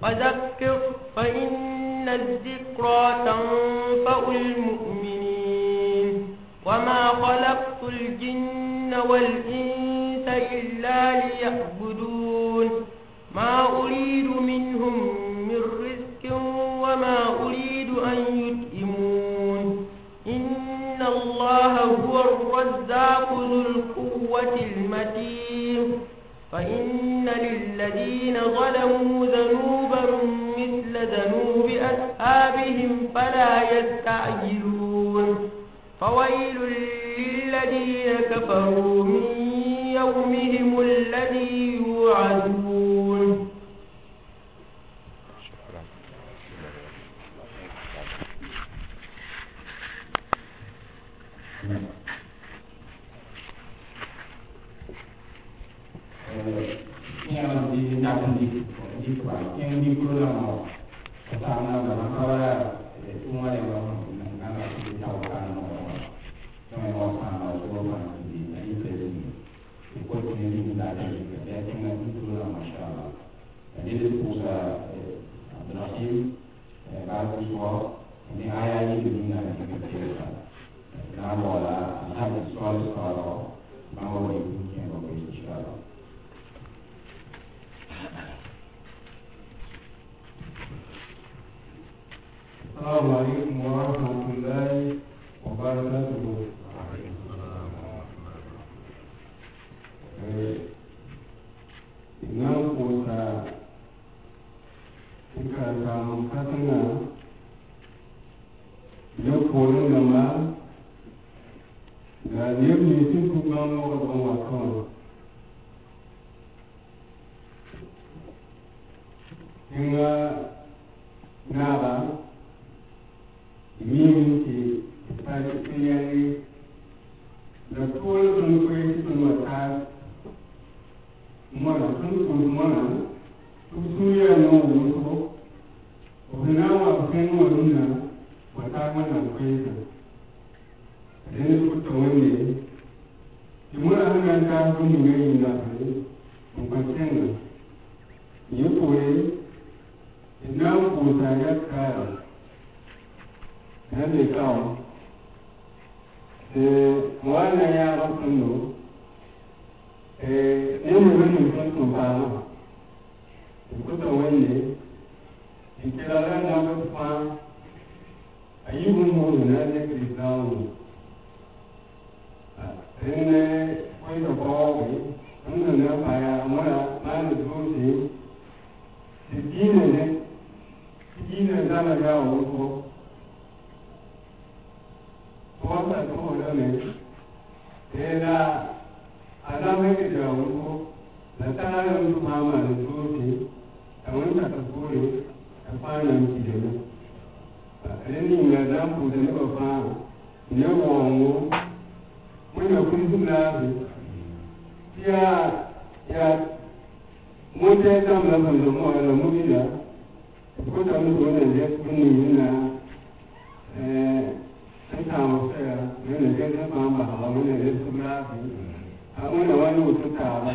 وذكر فإن الذكرى تنفع المؤمنين وما خلقت الجن والإنس إلا ليعبدون ما أريد منهم من رزق وما أريد أن يطعمون إن الله هو الرزاق ذو القوة المتين فإن للذين ظلموا ذنوبا مثل ذنوب أصحابهم فلا يستعجلون فويل للذين كفروا من يومهم الذي يوعدون. السلام عليكم ورحمة الله وبركاته. Ina kusa suka samu katana ya kori da ma ga yadda sun kuma mawakon wakon ina naba immunity particularly the tools and ways to attack mana sun mana su ya no wuto ona wa fen wonna wata mana kwaita dan su to wanne kimura hanan ta sun ne yin da ne mun kwatin ne koyi ina ko ta ya kara nan ne kawo wannan ya rasu no yau wani sun tumbama kuta wanne ikirara na kuma ayyubun mu na ne kristawo ne kwai da kowa wanda na baya mara mana dole ne zama yawo ko wata ko da ne da alamai da wuro da tsarin mama da soke a wanda ta kore a kwanan kidana a renin ya zampo da na bafa ne wonwo wanda kun tuna ya mun ta ta mun da mu da mu da ko ta mun wannan da kun yi na sai ta mu sai ne ga ta mama ba mun da su na wani mutuka ba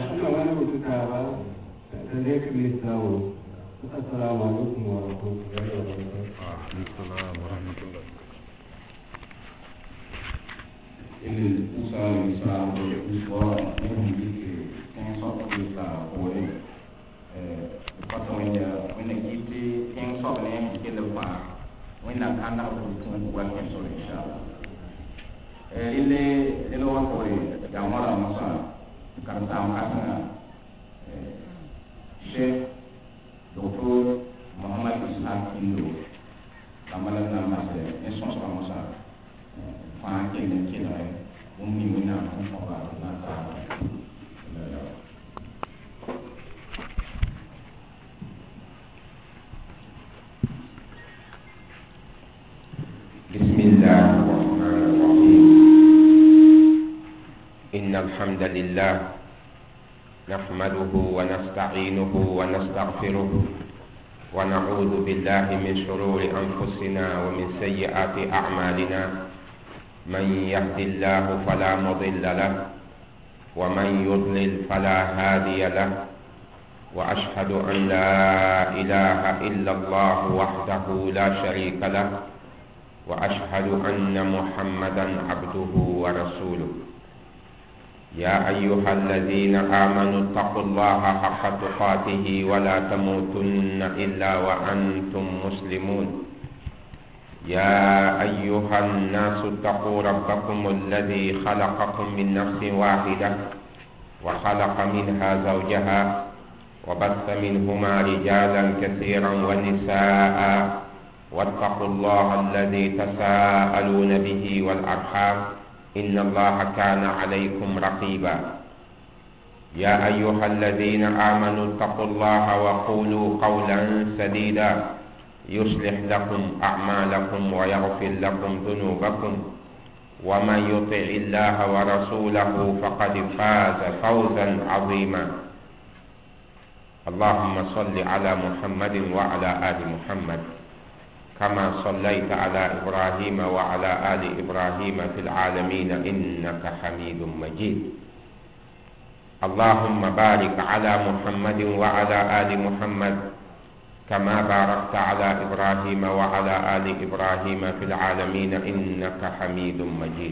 da zai kiri tsawo. Assalamu alaikum wa rahmatullahi wa barakatuh. Ele usa o que tem só que por when the tem só que levar when na kana o qualquer solution. Ele wa por jamara masa karanta makasana Sheikh Dr. Muhammad Ishaq Indo kamala na masa eson so masa fa ke ne ke na ummi mina ko ba na ta Bismillahirrahmanirrahim. Innal hamdalillah نحمده ونستعينه ونستغفره ونعوذ بالله من شرور أنفسنا ومن سيئات أعمالنا من يهد الله فلا مضل له ومن يضلل فلا هادي له وأشهد أن لا إله إلا الله وحده لا شريك له وأشهد أن محمدا عبده ورسوله يا أيها الذين آمنوا اتقوا الله حق تقاته ولا تموتن إلا وأنتم مسلمون يا أيها الناس اتقوا ربكم الذي خلقكم من نفس واحدة وخلق منها زوجها وبث منهما رجالا كثيرا ونساء واتقوا الله الذي تساءلون به والأرحام إن الله كان عليكم رقيبا يا أيها الذين آمنوا اتقوا الله وقولوا قولا سديدا يصلح لكم أعمالكم ويغفر لكم ذنوبكم ومن يطع الله ورسوله فقد فاز فوزا عظيما اللهم صل على محمد وعلى آل محمد كما صليت على إبراهيم وعلى آل إبراهيم في العالمين إنك حميد مجيد اللهم بارك على محمد وعلى آل محمد كما باركت على إبراهيم وعلى آل إبراهيم في العالمين إنك حميد مجيد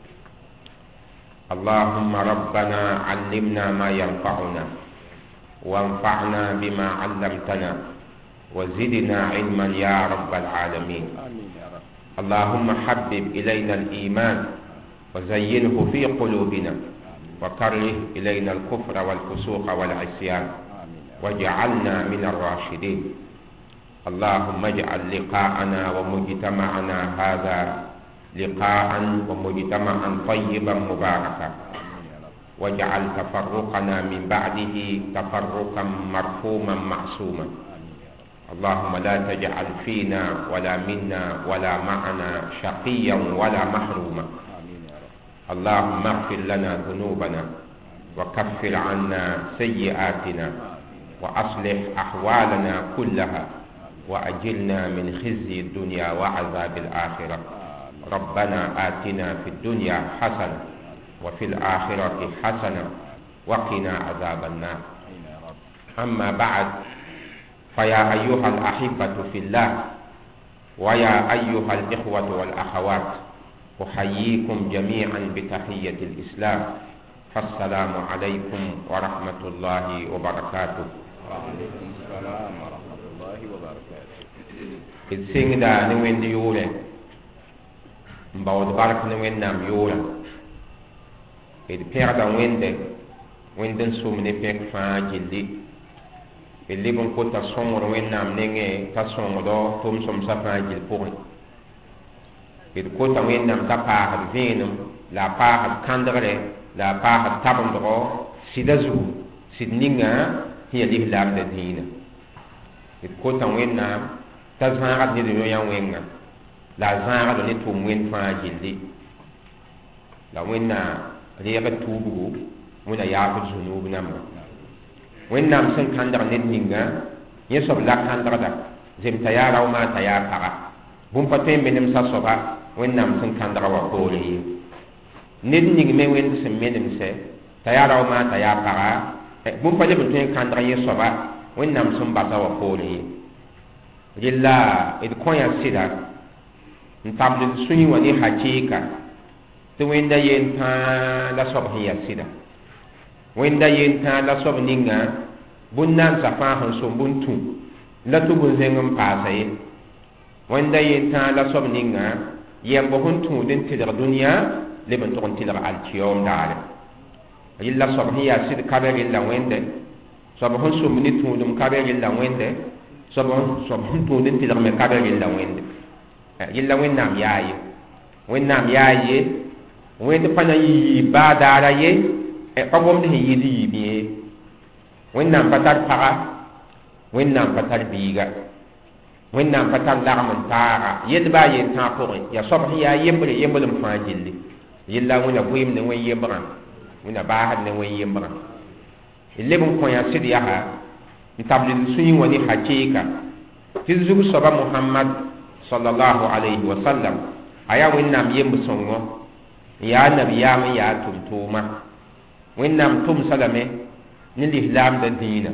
اللهم ربنا علمنا ما ينفعنا وانفعنا بما علمتنا وزدنا علما يا رب العالمين اللهم حبب إلينا الإيمان وزينه في قلوبنا وكره إلينا الكفر والفسوق والعصيان واجعلنا من الراشدين اللهم اجعل لقاءنا ومجتمعنا هذا لقاء ومجتمعا طيبا مباركا واجعل تفرقنا من بعده تفرقا مرحوما معصوما اللهم لا تجعل فينا ولا منا ولا معنا شقيا ولا محروما اللهم اغفر لنا ذنوبنا وكفر عنا سيئاتنا وأصلح أحوالنا كلها وأجلنا من خزي الدنيا وعذاب الآخرة ربنا آتنا في الدنيا حسنة وفي الآخرة حسنة وقنا عذاب النار أما بعد فيا أيها الأحبة في الله ويا أيها الإخوة والأخوات أحييكم جميعا بتحية الإسلام فالسلام عليكم ورحمة الله وبركاته وعليكم السلام ورحمة الله وبركاته السيدة نوين ديولة مباود بارك نوين نام يولة إذ بيردا ويندن سومني بيك فاجلي اللي بنقول تصمر وين نام نيجي تصمر دو توم سوم سفاجل بوري إذ كنت وين نام تباه فينم لا باه كاندرة لا باه تابندرو سيدزو سيدنينا هي اللي لام الدين إذ كنت وين نام تزهر نديو يا وين لا زهر نتوم وين فاجلي لا وين نام ريغ توبو وين يعبد ذنوب نمر wẽnnaam sẽn kãndg ned ninga yẽ soab la kãndgda zemta yaa rao maa t'a yaa paga bũmb pa tõe n menem sa soaba wẽnnaam sẽn kãndga wa poore ye ned ning me wẽnd sẽn menemsɛ t'a yaa rao maa t'a yaa paga bũmb pa leb n tõe n kãndg yẽ soaba wẽnnaam sẽn basa wa poore ye rɩlla d kõ-yã sɩda n tabd d sũyẽ wã ne hakɩɩka tɩ wẽnda yen tãa la soab sẽn ya sɩda wẽnda yen tãa la soab ninga bũn-naansã fãa sẽn sõm bũn tũ la tɩ bõn zẽng n paasa ye wẽnda yen tãa la soab ninga yɛmb sẽn tũud n tɩlg dũniyã leb n tʋg n tɩlg alkiyoom daare rɩlla soab sẽn yaa sɩd ka be rɩlla wẽnde soab sẽn sõmb ne tũudum ka be rɩlla wẽnde soab sẽn tũud n tɩlg me ka be rɩlla wẽnde rɩlla wẽnnaam yaa ye wẽnnaam yaa ye wẽnd pa na yɩ baa daara ye pa gomd sẽn yɩɩd yiib ye wẽnnaam pa tar paga wẽnnaam pa tar biiga wẽnnaam pa tar lagm n taaga yell baa yen tãag pʋgẽ yaa soab sẽn yaa yembre yemblem fãa gilli yella wẽna vɩɩm ne wẽn yembrã wẽna baasd ne wẽn yembrã d leb n kõ yã sɩd yaa n tabd d sũyẽ wã ne hakɩɩka tɩ zug soaba mohamad sallallahu alayhi wa sallam a yaa wẽnnaam yemb sõngo n yaa nabiyaam n yaa tʋm-tʋʋma wẽnnaam tʋmsa lame ne lislaamda dĩinã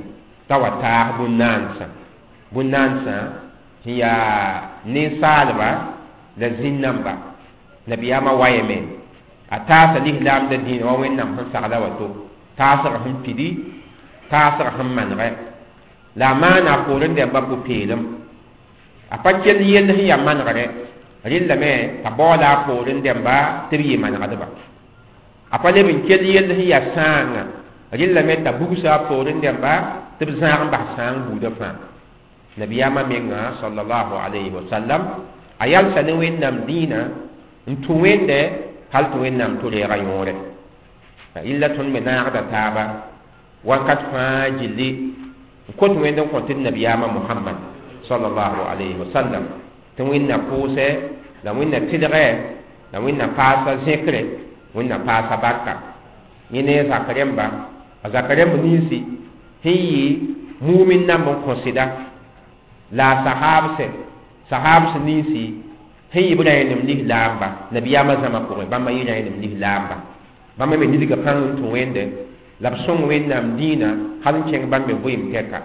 t'a wa taag bũn-naansã tɩ yaa ninsaalba la zĩn-namba nabiyaamã wayame a taasa lislaamda dĩinã wa wẽnnaam sẽn sagla woto taasg sẽn pidi taasg sẽn manegɛ la a maana a poorẽ dẽmba pʋ-peelem a pa kell yell sẽn ya manegre rɩllame t'a baoola a poorẽ dẽmba tɩ b yɩ manegdba a pa leb n kell yell sẽn ya sãanga rɩllame t'a bugsa a poorẽ dẽmba tɩ b zãag n bas sãang buudã fãa nabiyaamã menga sallallahu alayhi wa sallam a yalsa ne wẽnnaam dĩinã n tũ wẽnde hal tɩ wẽnnaam tʋ reega yõore illa tõnd me naagda taaba wakat fãa gilli n kot wẽnd n kõ tɩ d nabiyaamã mohammad sallallahu alayhi wa sallam tɩ wẽnna pʋʋsɛ la wẽnna tɩdgɛ la wẽnna paasa zẽkre wẽnna paasa barka yẽ ne zak rẽmba a zak rẽmb ninsi sẽn yɩ mumin namb n kõsɩda la sahabs ninsi sẽn yɩ b ra yẽnem lislaamba nabiyaamã zãma pʋgẽ bãmba yɩ ra yẽnem lislaamba bãmba me nidga pãng n tũ wẽnde la b sõng wẽnnaam dĩinã hal n kẽng bãmb me vɩɩm tɛka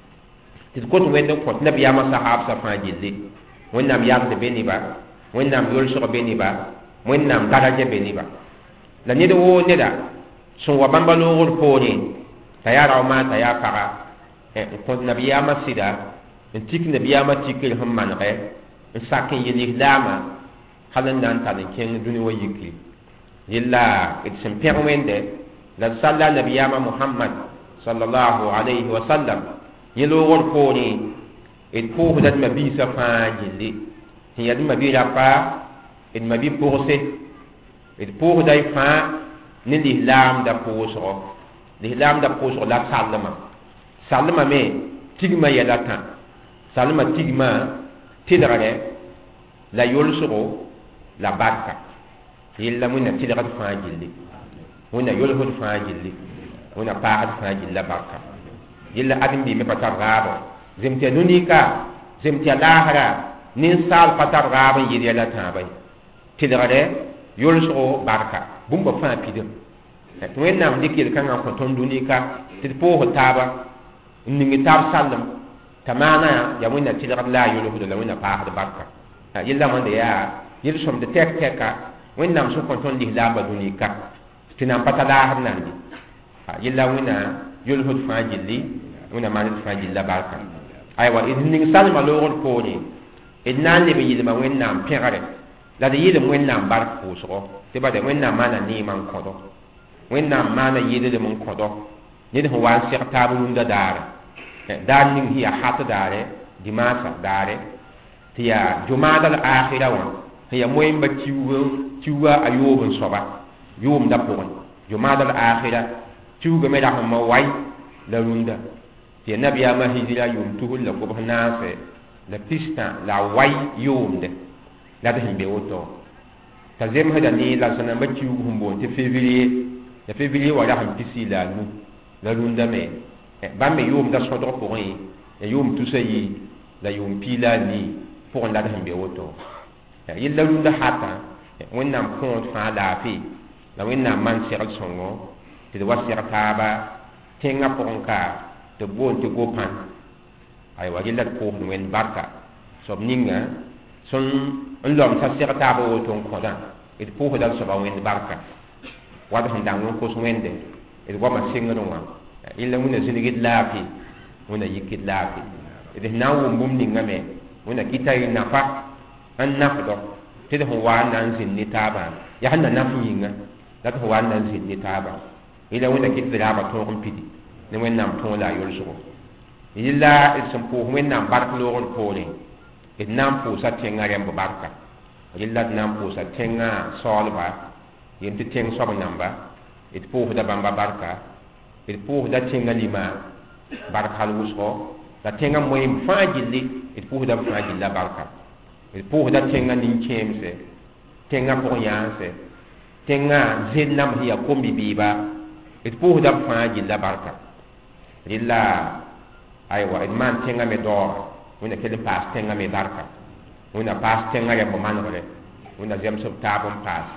tɩ d kot wẽnd n kõ tɩ nabiyaamã sahabsã fãa gilli wẽnnaam yamd be niba wẽnnaam yolsg be niba wẽnnaam daraja be niba la ned woo neda sẽn wa bãmba loogr poorẽ t'a yaa rao maan t'a yaa paga n kõ nabiyaamã sɩda n tik nabiyaamã tikr sẽn manegɛ n sak n yɩ lislaamã hal n na n tall n kẽng dũni wã yikri yella d sẽn pẽg wẽnde la d salla nabiyaamã mohammad sallallahu alayhi wa sallam yẽ loogr poorẽ d pʋʋsda d mabiisã fãa gilli sẽn yaa d mabi rapa d mabi pʋgse d pʋʋsda y fãa ne lislaamda pʋʋsgɔ lislaamda pʋʋsg la sallma me tigmã yɛla tã sallma tigmã tɩdgre la yolsgo la barka yella wẽnna tɩdgd fãa gilli wẽnna yolsd fãa gilli wẽnna paagd fãa gill la barka yella adem-bi me pa tar gaabɔ zem tɩ ya nu-nika zem tɩ ya laasra ninsaal pa tar gaab n yɩd yɛla tãabã tɩdgre yolsgo barka bũmba fãa pidem tɩ wẽnnaam dɩk yel-kãngã n kõ tõnd nu-nika tɩ d pʋʋsd taaba n ning taab sallem t'a maana ya wẽnna tɩdgd la a yolsd la wẽnna paasd barka yella wãnda yaa yel-sõmd tɛk-tɛka wẽnnaam sẽn kõ tõnd lislaamba nu-nika tɩ nan pa ta laasd nandi yella wẽnna yolsd fãa gilli wẽnna maand d fãa gill la barka aywa d ning salma loogr poorẽ d na n leb n yɩlma wẽnnaam pẽgre la d yɩlm wẽnnaam bark pʋʋsgɔ tɩ bada wẽnnaam maana neemã n kõdɔ wẽnnaam maana yɩldm n kõdɔ ned sẽn wa n seg taab rũndã daare daar ning sẽn yaa hat daare dimaasa daare tɩ yaa jomaada l aakhira wã sẽn yaa moẽmba tiuga a yoob n soaba yoomda pʋgẽ jomaada l aakhira tiuga me rasẽma wai la rũndã tɩ ya nabiyaamã hijira yʋʋm tusl la kobs naase la pistã la wai yoomde la d sẽn be woto t'a zemsda ne la sẽn namba tiug sẽn boond tɩ février la février wa rasẽn pisi la a nu la rũndã me bãmb me yoomda sõdg pʋgẽ ya yoom tusa yi la yoom pii la a nii pʋgẽ la d sẽn be woto yella rũndã hatã wẽnnaam kõod fãa laafɩ la wẽnnaam man segl sõngo tɩ d wa seg taaba tẽngã pʋgẽ ka tɩ b boond tɩ go-pãn aywa yella d pʋʋsd wẽnd barka soab ninga sẽn n lomsa seg taaba woto n kõdã d pʋʋsda d soaba wẽnd barka wad sẽn dãng n kos wẽnde d goama sɩngrẽ wã yella wẽnna zĩnigd laafɩ wẽnna yikd laafɩ d sẽn na n wʋm bũmb ningame wẽnna kɩta y nafa n nafdɔ tɩ d sẽn wa n na n zĩnd ne taabã yaa sẽn na naf yĩnga la d sẽn wa n na n zĩnd ne taabã yella wẽnna kɩt d raabã tõog n pidi ne wẽnnaam tõog la a yolsgo yella d sẽn pʋʋs wẽnnaam bark loogr poorẽ d na n pʋʋsa tẽngã rẽmb barka yella d na n pʋʋsa tẽngã saoolba yem tɩ tẽng soab namba d pʋʋsda bãmba barka d pʋʋsda tẽngã lima bark hal wʋsgɔ la tẽngã moẽm fãa gilli d pʋʋsda b fãa gilla barka d pʋʋsda tẽngã nin-kẽemse tẽngã pʋg-yãanse tẽngã zed-nam sẽn yaa kom-bi-bɩɩba d pʋʋsda b fãa gilla barka rɩla aywa d maan tẽngã me daoora wẽnna kell n paas tẽngã me barka wẽnna paas tẽngã rẽmb manegre wẽnna zems b taab n paas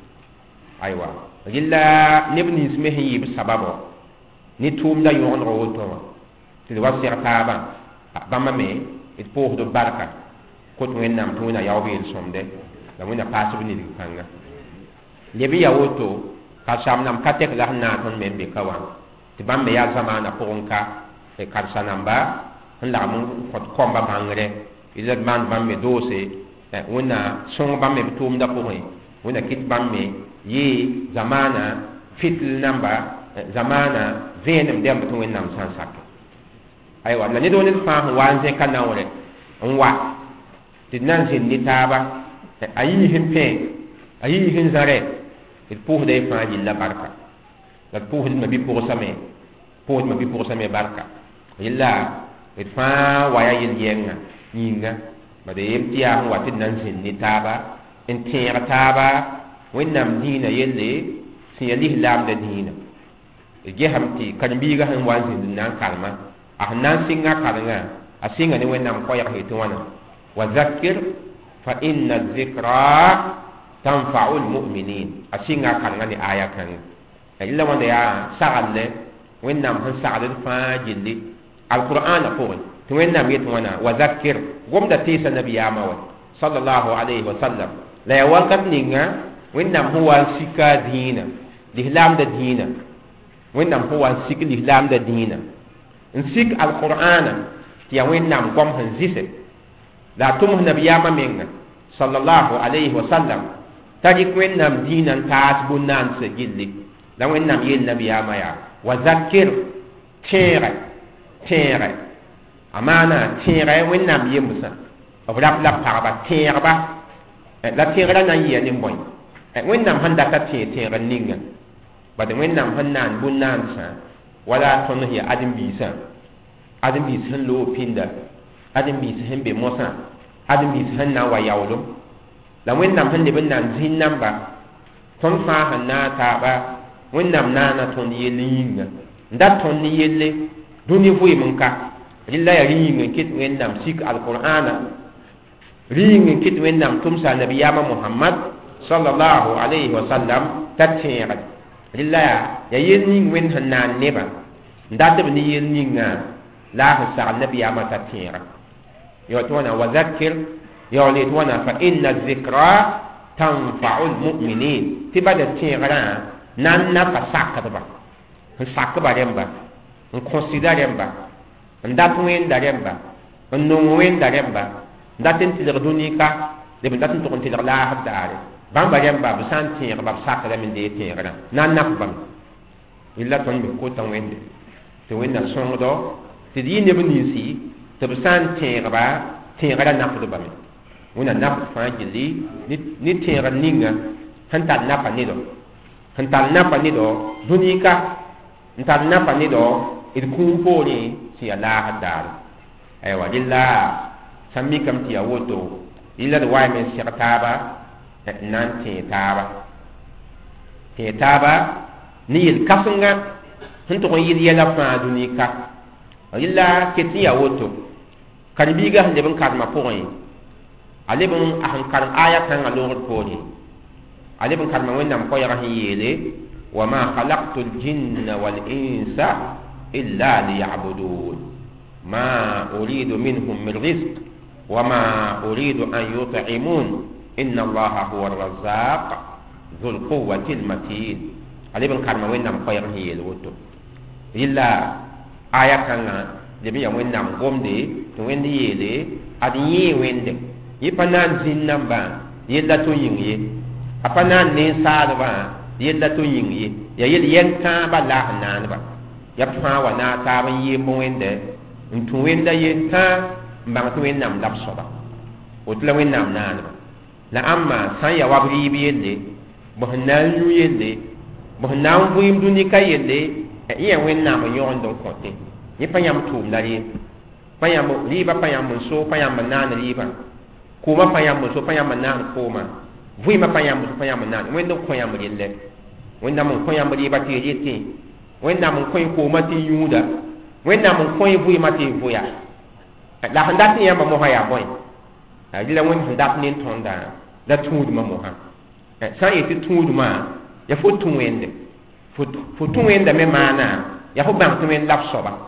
aywa rɩla neb nins me sẽn yɩ b sababɔ ne tʋʋmda yõgenegɔ woto wã tɩ d wa seg taaba bãmba me d pʋʋsd barka kot wẽnnaam tɩ wẽna yaob yel-sõmde la wẽna paasb nidg kãnga leb n ya woto karsaam-nam ka tɛk la sẽn naag tõnd me n be ka wã tɩ bãmb me yaa zamaana pʋgẽ ka karsa-namba sẽn lagm n kõt kõmba bãngre la d maan bãmb me doose wẽnna sõng bãmb me b tʋʋmda pʋgẽ wẽnna kɩt bãmb me yɩɩ zamaana fitl namba zamaana vẽenem dɛmb tɩ wẽnnaam sã n sake aywa la ned wa ned fãa sẽn wa n zẽka naoore n wa tɩ d na n zĩnd ne taaba a yɩɩ sẽn pẽ a yɩɩ sẽn zãrɛ d pʋʋsda y fãa yilla barka la d pʋʋsd ma bi-pʋgsame barka yella d fãa wa yaa yel-yɛnga yĩnga bad yem tɩ yaa sẽn wa tɩ d na n zĩnd ne taaba n tẽeg taaba wẽnnaam dĩinã yelle sẽn ya lislaamda dĩinã d gesame tɩ karen-biigã sẽn wa n zĩnd n na n karema a sẽn na n sɩnga karengã a sɩnga ne wẽnnaam koɛɛg tɩ wãna wa zakir fa inna zikra tanfa'u lmuminin a sɩnga karengã ne aya kãngã yella wãnda yaa sagle wẽnnaam sẽn sagd d fãa gilli alqur'ana pʋgẽ tɩ wẽnnaam yetɩ wãna wa zakir gomda teesa nabiyaamã wa sallallahu alayhi wa sallam la ya wakat ninga wẽnnaam sẽn wa n sika dĩinã lislaamda dĩinã wẽnnaam sẽn wa n sik lislaamda dĩinã n sik alqur'ana tɩ ya wẽnnaam gom sẽn zɩse la a tʋms nabiyaamã menga sallallahu alayhi wa sallam t'a rɩk wẽnnaam dĩinã n taas bõn-naansã gilli la wẽnnaam yeel nabiyaamã yaa wa zakir tẽegɛ a maana tẽegɛ wẽnnaam yembsã b rab la pagba tẽegba la tẽegrã na n yɩa ne bõe wẽnnaam sẽn data tẽeg ninga bad wẽnnaam sẽn naan bõn-naansã wala tõnd ya ãdem-biisã ãdem-biis sẽn loog pĩnda ãdem-biis sẽn be mosã ãdem-biis sẽn na n wa yaoolem la wẽnnaam sẽn leb n na n zĩnd namba tõnd fãa sẽn na n taaba wẽnnaam naana tõnd yell yĩnga n dat tõnd ne yelle dũni vɩɩm n ka rɩla yaa rɩ-yĩng n kɩt wẽnnaam sik alqur'ana rɩ-yĩng n kɩt wẽnnaam tʋmsa nabiyaamã mohamad sallallahu alayhi wa sallam t'a tẽegd rɩla yaa yell ning wẽnd sẽn naan nebã n dat b ne yell ningã la a sẽn sagl nabiyaamã t'a tẽega yaool tɩ wãna wa zakir yaool tɩ wãna fa inna zikra tanfa'u lmuminin tɩ bada tẽegrã nan nafa sakdba n sakba rẽmba n kõsda rẽmba n dat wẽnda rẽmba n nong wẽnda rẽmba n dat n tɩlg dũnika leb n dat n tʋg n tɩlg laasb daare bãmba rẽmba b sã n tẽegba b sakdame n dee tẽegrã nan naf bãmb yella tõnd me kota wẽnde tɩ wẽnna sõngdo tɩ d yɩ neb ninsi tɩ b sã n tẽegba tẽegrã nafdbame wẽnna nafd fãa gilli ne tẽegr ninga sẽn tar nafa nedɔ sẽn tar nafa nedɔ dũnika n tar nafa nedɔ d kũum poorẽ sẽn ya laasd daare aywa rɩla sãn mikame tɩ ya woto rɩla d waame n seg taaba n na n tẽe taaba ne yel-kãsenga sẽn tʋg n yɩl yɛla fãa dũnika rɩla ket n ya woto karen-biigã sẽn leb n karema pʋgẽ a leb n sẽn karem aya kãngã loogd poorẽ a leb n karema wẽnnaam koɛɛgã sẽn yeele wa ma khalaqtu ljinna walinsa illa liyabudun ma uridu minhum min rizq wa ma uridu an yut'imun inna allaha huwa arrazaq dhu lquwati almatin a leb n karema wẽnnaam koɛɛgã sẽn yeele woto rɩla aya kãngã leb n ya wẽnnaam gomde tɩ wẽnd yeele ad yẽ wẽnde yẽ pa na n zĩnd nambã yella to yĩng ye a pa na n nensaalbã yella to yĩng ye ya yel yɛn tãabã la sẽn naandba ya fãa wa na taab n yɩɩm wẽnde n tũ wẽnda yen tã n bãng tɩ wẽnnaam la b soaba woto la wẽnnaam naandba la ãmma sã n ya wab rɩɩb yelle bõ sẽn na n yũ yelle bõ sẽn na n vɩɩm dũnika yelle yẽ ya wẽnnaam n yõgend n kõte yẽ pa yãmb tʋʋm la rɩɩb pa yãmb rɩɩbã pa yãmb n so pa yãmb n naan rɩɩbã kooma pa yãmb n so pa yãmb n naan kooma vɩɩmã pa yãmb n so pa yãmb n naan wẽnd n kõ yãmb relle wẽnnaam n kõ yãmb rɩɩbã tɩ y rɩtẽ wẽnnaam n kõ y koomã tɩ y yũuda wẽnnaam n kõ y vɩɩmã tɩ y vʋya la sẽn dat n yãmbã mosã yaa bõe rɩla wẽnd sẽn dat ne tõndã la tũudmã mosã sã n yetɩ tũudmã ya fo tũ wẽnde fo tũ wẽnda me maana ya fo bãng tɩ wẽnd la b soaba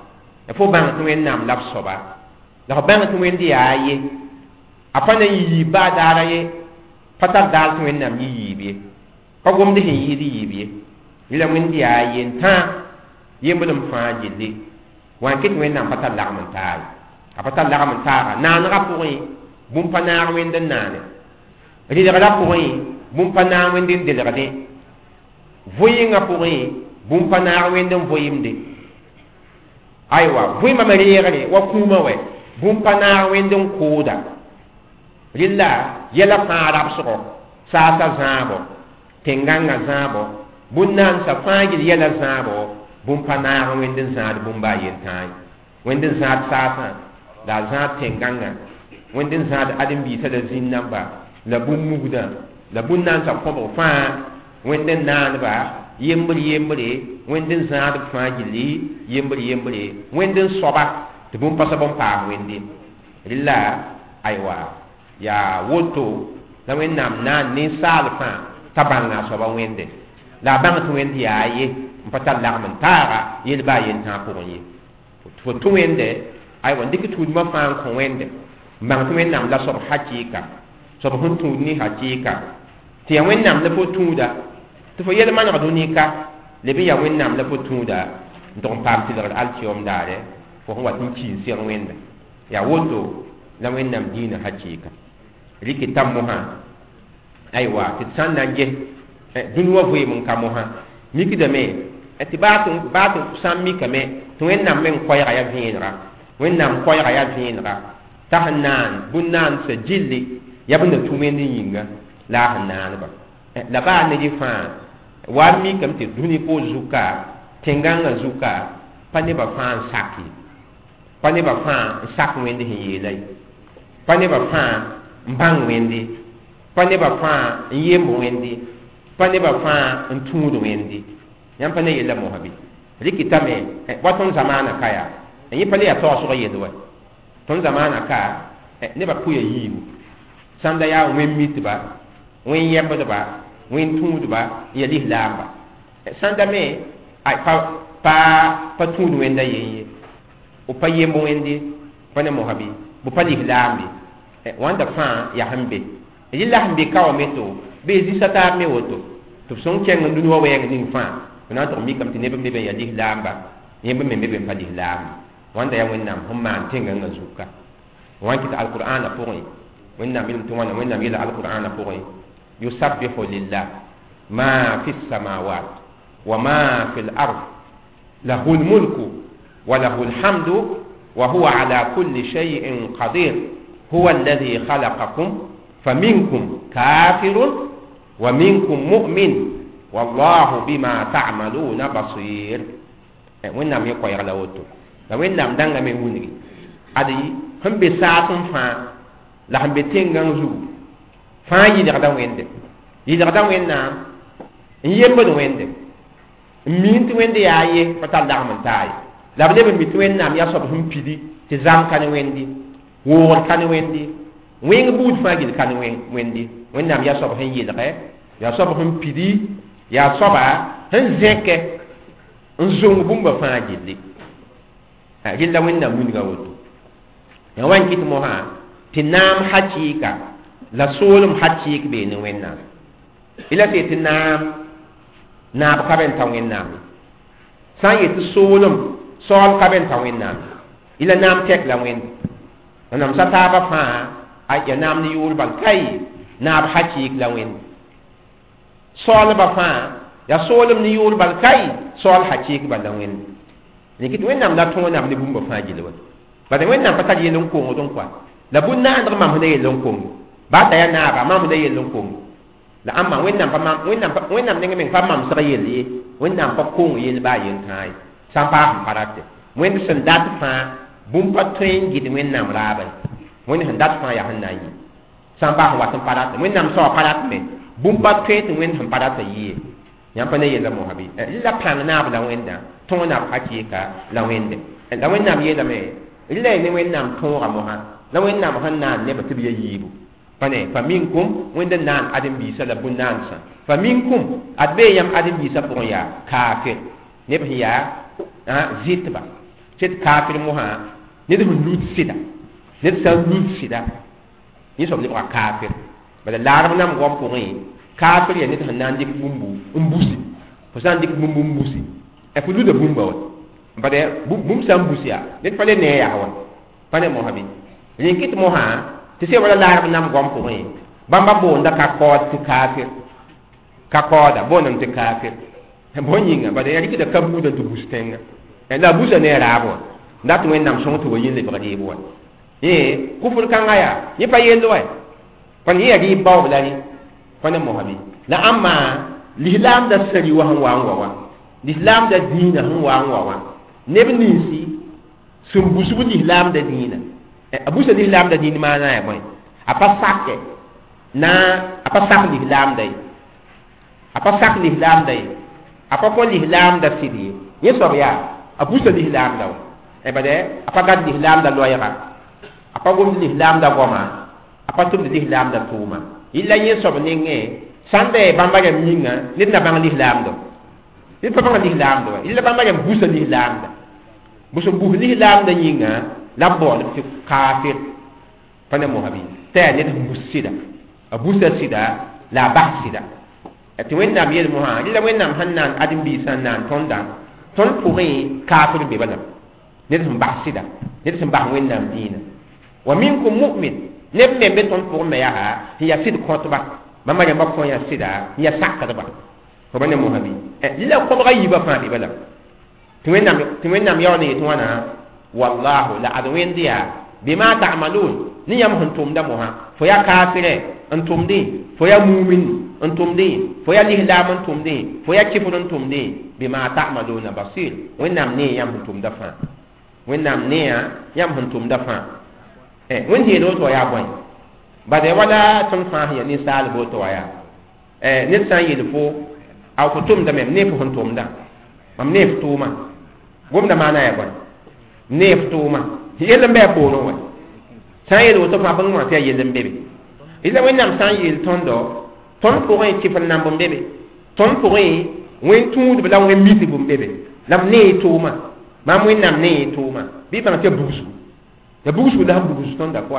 fo bãng tɩ wẽnnaam la b soaba la f bãng tɩ wẽnd yaa ye a pa na yiib baa daara ye pa tar daar tɩ wẽnnaam yɩ yiib ye pa gomd sẽn yɩɩd yiib ye yɩla wẽnd yaa ye n tã yemblem fãa gilli wa n kɩt wẽnnaam pa tar lagm n taare a pa tar lagm n taaga naanegã pʋgẽ bũmb pa naag wẽnd n naane rɩdgrã pʋgẽ bũmb pa naag wẽnd n delgde voɩɩngã pʋgẽ bũmb pa naag wẽnd n voɩɩmde aywa vɩɩmã me reegre wa kũumã wɛ bũmb pa naag wẽnd n kooda rɩla yɛla fãa rabsgɔ saasa zãabɔ tẽngãngã zãabɔ bũn-naansa fãa yel yɛla zãabɔ bũmb pa naag wẽnd n zãad bũmba a yentãa wẽnd n zãad saasã la a zãad tẽngãngã wẽnd n zãad ãdem-biisã la zĩn-namba la bũmb-mugdã la bũn-naansa kõbg fãa wẽnd n naandba yembre wẽnd n zãad b fãa gilli yembre wẽnd n soaba tɩ bũmb pa soab n paam wẽnde rɩla aywa yaa woto la wẽnnaam naan ninsaal fãa t'a bãnga a soaba wẽnde la a bãng tɩ wẽnd yaa ye n pa tar lagm n taaga yel baa yentãag pʋgẽ ye fo tʋ wẽnde aywa n dɩk tuudmã fãa n kõ wẽnde n bãng tɩ wẽnnaam la soab hakɩɩka soab sẽn tũud ne hakɩɩka tɩ ya wẽnnaam la fo tũuda tɩ fo yel manegd nika leb n ya wẽnnaam la fo tũuda n tʋg n paam tɩlgd altɩoom daare fo sẽn wat n kiin seg wẽnda yaa woto la wẽnnaam dĩinã hakɩɩka rɩkɩ t'a mosã aywa tɩ d sã n na n ges dũni wã vɩɩm n ka mosã mikdame tɩ baa tɩ sã n mikame tɩ wẽnnaam me n koɛɛga ya vẽenega wẽnnaam koɛɛga ya vẽenega t'a sẽn naan bũn-naansã gilli ya bõn na tũ wẽnd n yĩnga la a sẽn naaneba la baa ne dɩ fãa wa n mikame tɩ dũni poor zuka tẽngãngã zuka pa nebã fãa n sak ye pa nebã fãa n sak wẽnd sẽn yeela ye pa nebã fãa n bãng wẽnde pa nebã fãa n yemb wẽnde pa nebã fãa n tũud wẽnde yãmb pa ne yella mosã bɩ rɩkɩtame wa tõnd zamaana ka yaa yẽ pa le yaa taoosg yel wa tõnd zamaana ka nebã pʋya yiibu sãn da yaa wẽn mitba wẽn yɛbdba wẽn tũudba n ya lislaamba sãn dame pa tũud wẽnda yen ye b pa yemb wẽnde pa ne mosã bɩ b pa lislaambe wãnda fãa yaa sẽn be yella sẽn be ka wa me to bee zĩ-sa taab me woto tɩ b sõng kẽng n dũni wa wɛɛng ning fãa b na n tʋg mikame tɩ neb me be n ya lislaamba yẽmb me be n pa lislaambe wãnda ya wẽnnaam sẽn maan tẽngãngã zuka wãn kɩt alqur'ana pʋgẽ wẽnnaam yelm tɩ wãna wẽnnaam yela alqur'ana pʋgẽ yusabbihu lillah ma fi samawat wa ma fi l-ard lahu lmulku wa lahu lhamdu wa huwa ala kulli shay'in qadir huwa alladhi khalaqakum faminkum kafirun wa minkum mu'min wallahu bima ta'maluna basir wẽnnaam ye koɛɛg la woto la wẽnnaam dãnga me wilgi ad sẽn be saas n fãa la sẽn be tẽngãng zugu fãa yɩlgda wẽnde yɩlgda wẽnnaam n yembd wẽnde n miin tɩ wẽnde yaa ye pa tar lagm n taa ye la b leb n mi tɩ wẽnnaam yaa soab sẽn pidi tɩ zãm ka ne wẽnde woogd ka ne wẽnde wẽng buud fãa gil ka ne wẽnde wẽnnaam yaa soab sẽn yɩlgɛ yaa soab sẽn pidi yaa soaba sẽn zẽkɛ n zong bũmba fãa gilli rɩla wẽnnaam wilga woto ya wa n kɩt mosã tɩ naam hakɩɩka la soolem hakɩɩk bee ne wẽnnaam ila tɩ tɩ naab ka bẽn ta wẽnnaam sã n yetɩ soolem saool ka bẽn ta wẽnnaam ila naam tɛk la wẽnd wẽnnaam sa taaba fãa ya naam ne yʋʋl bal kay naab hakɩɩk la wẽnd saoolba fãa ya soolem ne yʋʋl bal kay saool hakɩɩk bala wẽnd rɩkɩt wẽnnaam la tõog naam ne bũmba fãa gil wa bala wẽnnaam pa tar yell n kongd n kɔa la bũn-naandg mamsda yell n kong baa ta ya naaba mamsda yell n kong la ãmma wẽnnaam neng meng pa mamsg yell ye wẽnnaam pa kong yell baa yentãa ye sã n paas n pa rate wẽnd sẽn dat fãa bũmb pa tõe n gɩd wẽnnaam raaba ye wẽnd sẽn dat fãa yaa sẽn na n yɩ sã n paas n wat n pa rate wẽnnaam sã wa pa rat me bũmb pa tõe tɩ wẽnd sẽn pa rata yɩ ye yãmb pa ne yella mosã bɩ la pãng naab la wẽnda tõog naab hakɩɩka la wẽnde la wẽnnaam yeelame rɩla ne wẽnnaam tõoga mosã la wẽnnaam sẽn naan nebã tɩ b ya yiibu pa ne fa minkum wẽnd n naan ãdem-biisã la bũn-naansã fa minkum ad bee yãmb ãdem-biisã pʋgẽ yaa kaafir neb sẽn yaa zɩtba cet kafir moha ned hun lut sida ned sa lut sida ni som lebra kafir bala larab nam gom ko ngi kafir ya ned han nan dik bumbu umbusi fo san dik bumbu umbusi e fu luda bumba wa bade bum sam busia ned fale ne ya wa fane mohabi ni kit moha ti se wala larab nam gom ko ngi bamba bo nda ka ko ti kafir ka ko da bo nam ti kafir bo nyinga bade ya kit da kabu da tu bustenga e la busa ne rabo ndat wen nam song tu yin le bade bo kufur kan aya ni pa yendo wa pan yi adi baw la ni fane mohabi la amma l'islam da sari wa wa l'islam da dina wa neb ninsi sum busu l'islam da dina abu sa l'islam da dina mana ya boy apa sakke na apa sak l'islam dai apa sak l'islam dai apa ko l'islam da sidi ni so ya abu sa l'islam da e bade apa gad l'islam da loya apa gom l'islam da goma apa tum l'islam da tuma illa yin so ninge sande bamba ga minga nit na bang l'islam do nit pa bang l'islam do illa bamba ga busa l'islam da busa bu l'islam da yinga la bon ci kafir pane mohabi te nit musida abusa sida la basida ati wenna mi el moha illa wenna hannan adim bi sannan tonda ton pourri kafir be bala nit basida nit mbah wenna dina wa minkum mu'min neb membe ton pour me ya ha ya sid khotba mama ya mbako ya sida ya sakka ba ko bane mohabi lila ko ga yiba fa di bala tiwenam yawni tuwana wallahu la adwen dia bima ta'malun ni yam huntum da moha fo ya kafire antum di fo ya mu'min antum di fo ya lihlam antum di fo ya kifun antum di bima ta'maluna basir wenam ni yam huntum da fa wenam ni yam huntum da fa wen he do to ya boy bade wala ton fa ya ni sal bo to ya nit san yel fo aw ko tum da mem ne fo huntum da mam ne fo tuma gom da mana ya boy ne fo tuma yel mbe ko no wa san yel to fa bang ma ta yel mbe be ila wen nam san yel ton do ton ko ren ti fa nam bo mbe be ton ko ren wen tu de la wen mi ti bo mbe be lam ne tuma mam wen nam ne tuma bi fa ta busu ya bugusu da bugusu ton da kwa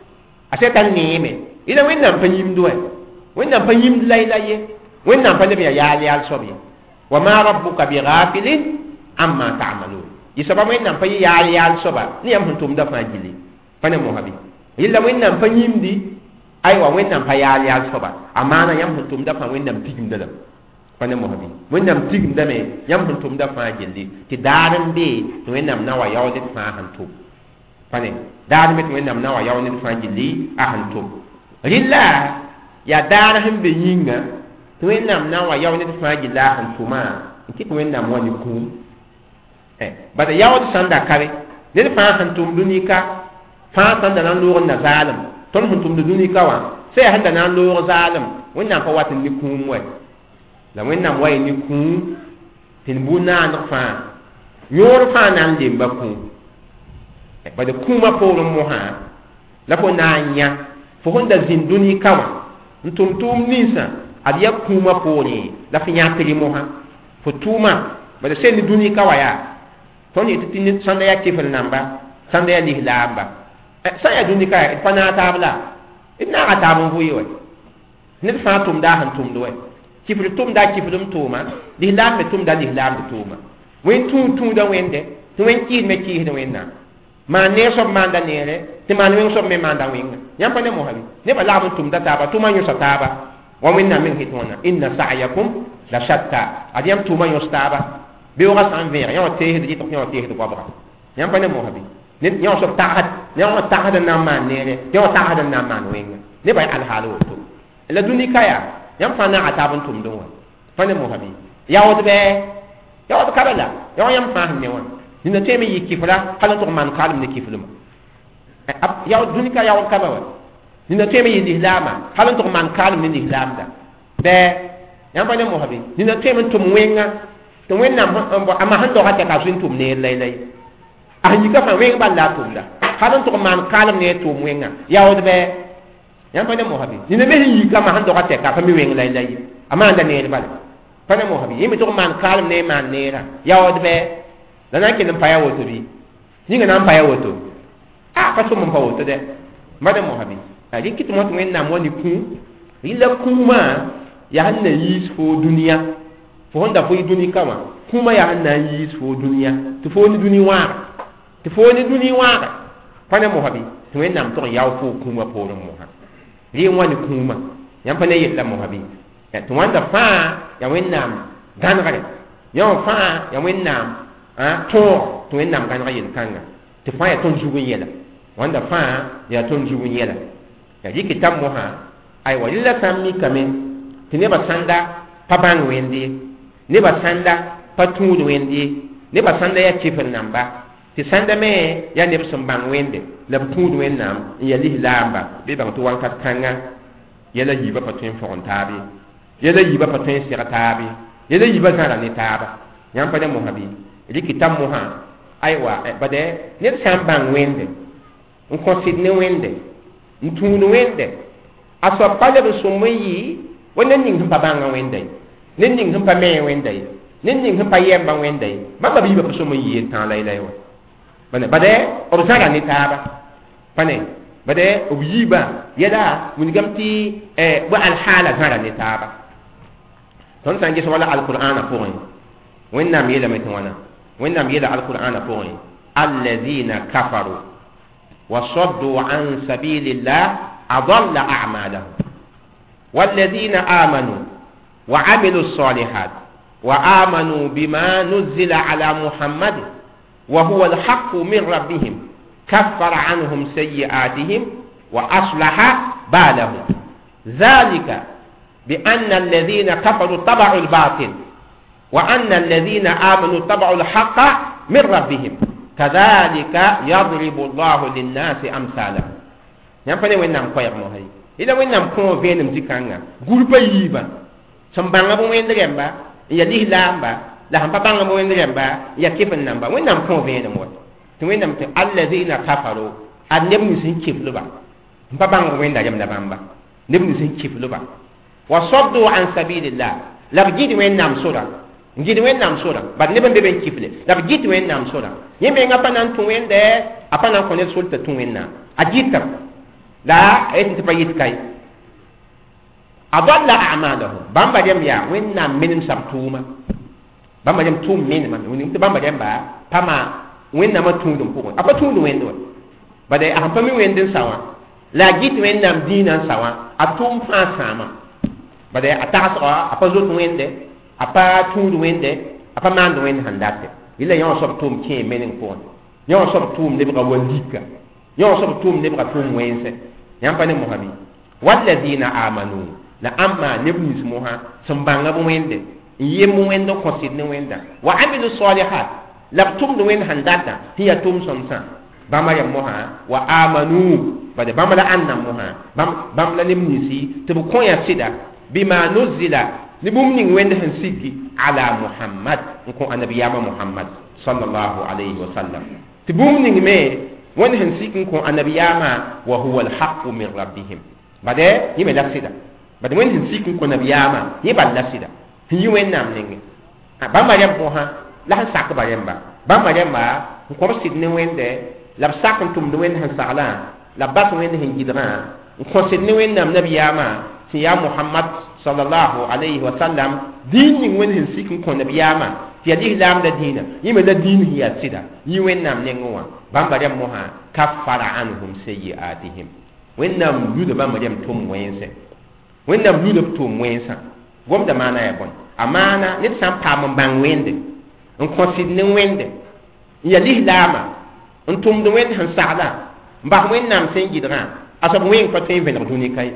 aseta neme ila wenna panyim doe wenna panyim laylaye wenna panyim ya yali al sobi wa ma rabbuka bi ghafilin amma ta'malun isaba wenna panyim yali al soba ni am huntum da fajili pane mohabi ila wenna panyim di ay wa wenna payali al soba amana yam huntum da fa wenna tigim da pane mohabi wenna tigim da me yam huntum da fajili ti daran be to wenna na wa yawde fa hantu pane daar met wendam na wa yawne fa jili ahantum rilla ya daar him be yinga wendam na wa yawne fa jila ahantuma kit wendam woni kum bada yawde sanda kare ne fa ahantum dunika fa sanda nan lugon na zalim ton huntum dunika wa sai handa nan lugon zalim wendam fa watin ni kum wa la wendam wa ni kum tin buna na fa yor fa nan limba kum bada kuma polo moha la fo nanya fo honda zinduni kama ntum nisa adiya kuma poni la fi nyakri moha fo tuma bada sen duni kawaya toni titini sanda ya kifel namba sanda ya lihlamba sa ya duni kaya fana tabla inna atabu buyo ne fa tum da han tum doe kifel tum da kifel tuma lihlambe tum da lihlambe tuma wen tum da wende to wen ki me ki da wenna ma ne so manda nere te man wen so me manda winga yam pa ne mo habi ne ba la tum da taba tuma nyo sataba wa minna min hitona inna sa'yakum la shatta adiyam tuma nyo staba be o gasan ver yo te hedi to yo te hedi ko ba yam pa ne mo habi ne yo so tahat yo tahat na man nere yo tahat na man winga ne ba al halu to la duni kaya yam pa na atabun tum do pa ne mo habi yawo be yawo kabala yo yam fa ne wa ni na teme yikifra kala to man kalim ne kifluma ya dunika ya wakaba wa ni na teme yi islama kala to man kalim ne islamda be ya bane mo habi ni na teme to mwenga to wenna mbo ama hando hata ka sun tum ne lay ahni ka fa wenga balla tumda kala to man kalim ne to mwenga ya wod be ya bane mo habi ni na me yi ka ma hando hata ka fa mi wenga lay ama anda ne bal bane mo habi yimi to man kalim ne man ne ra ya wod be dana ke nan paya woto bi ninga nan pa ya woto pa so mon pa woto de madam mohabi ali kit mo tuen nam woni ku ila kuma ya hanna yis fo dunia fo honda fo duni kama kuma ya hanna yis fo dunia to fo ni duni wa pana mohabi tuen nam to ya fo kuma po no moha ri woni kuma yam pa ne yella mohabi to wanda fa ya wen nam dan gare yo fa ya wen nam to wen nam kan yin kanga te fa ya ton jugun yela wanda fa ya ton jugun yela ya jiki tam moha ay wa illa tammi kame tine ba sanda paban wende ne ba sanda patu wende ne ba sanda ya chifin namba ti sanda me ya ne bsum bang wende la patu wen nam ya lihlamba be ba to wankat kanga yela yiba patun fon tabi yela yiba patun sira tabi yela yiba zara ni taba yam pa de mohabi jiki tam moha ay wa bade ne sam bang wende on considne wende ntunu wende aso pale be somoyi wona ning pa banga wende nen ning pa me wende nen ning pa yemba wende baba bi ba somoyi tan lay lay wa bane bade o zara ni taba pane bade o yiba yada mun gamti wa al hala zara ni taba ton sangi so wala al qur'ana pour wenna mi yela metin wana wenna mi yela al qur'ana pour alladhina kafaru وصدوا عن سبيل الله أضل أعمالهم والذين آمنوا وعملوا الصالحات وآمنوا بما نزل على محمد وهو الحق من ربهم كفر عنهم سيئاتهم وأصلح بالهم ذلك بأن الذين كفروا تبعوا الباطل وأن الذين آمنوا تبعوا الحق من ربهم كذلك يضرب الله للناس امثالا يامفاني وينام كوير مو هي الا وينام كون فينم تيكانغا غولبا ييبا سمبانغا بو وين دريمبا يا لي لامبا لا هم بابانغا بو وين دريمبا يا كيفن نامبا وينام كون فينم مو تو وينام تي الذين كفروا انم نسين كيفلوبا بابانغا وين دا جامدا بامبا نم نسين كيفلوبا وصدوا عن سبيل الله لا بجيد وينام سورا ngidi wen nam sura bad ne ban be ben kifle da git wen nam sura yeme nga panan tu wen de apana ko ne sulta tu wen na ajita la et te payit kai adalla a'malahu bamba dem ya wen nam min sabtuma bamba dem tum min man woni te bamba dem ba pama wen nam tu dum ko apa tu dum wen do bade a pa mi wen din sawa la git wen nam dinan sawa atum fa sama bade atasa apa zo tu wen de apa tuud wende apa mand wende handate illa yon sob tum ke menin ko yon sob tum ne ba wandika yon sob tum ne ba tum wense yam pa ne mohabi walladina amanu la amma nebnis moha sambanga bo wende yem wende ko sidne wenda wa amilu salihat la tum do wen handata hiya tum somsa bama ya moha wa amanu bade bama la anna moha bam la nebnisi to ko ya sida bima nuzila ni bum ning wende han sikki ala muhammad ko annabiyama muhammad sallallahu alayhi wa sallam ti bum ning me wende han sikki ko annabiyama wa huwa alhaq min rabbihim bade yime laksida bade wende han sikki ko annabiyama yiba laksida yi wennam ning ba ma yam ha la han sak ba yamba ba ma yamba ko sidne wende la sak tum do wende han sala la bas wende han gidra ko sidne wennam nabiyama ti ya muhammad sallallahu alayhi wa sallam dini wen hin sikin ko nabiyama ti ali lam da dina yime da din hiya sida yi wen nam ne ngwa bamba dem moha kaffara anhum sayiatihim wen nam yuda bamba dem tum wense wen nam yuda tum wensa gom da mana ya bon amana ni sam pa man bang wende on considne wende ya li lama on tum do wen han saada mba wen nam sen gidra asab wen ko tin ven duni kai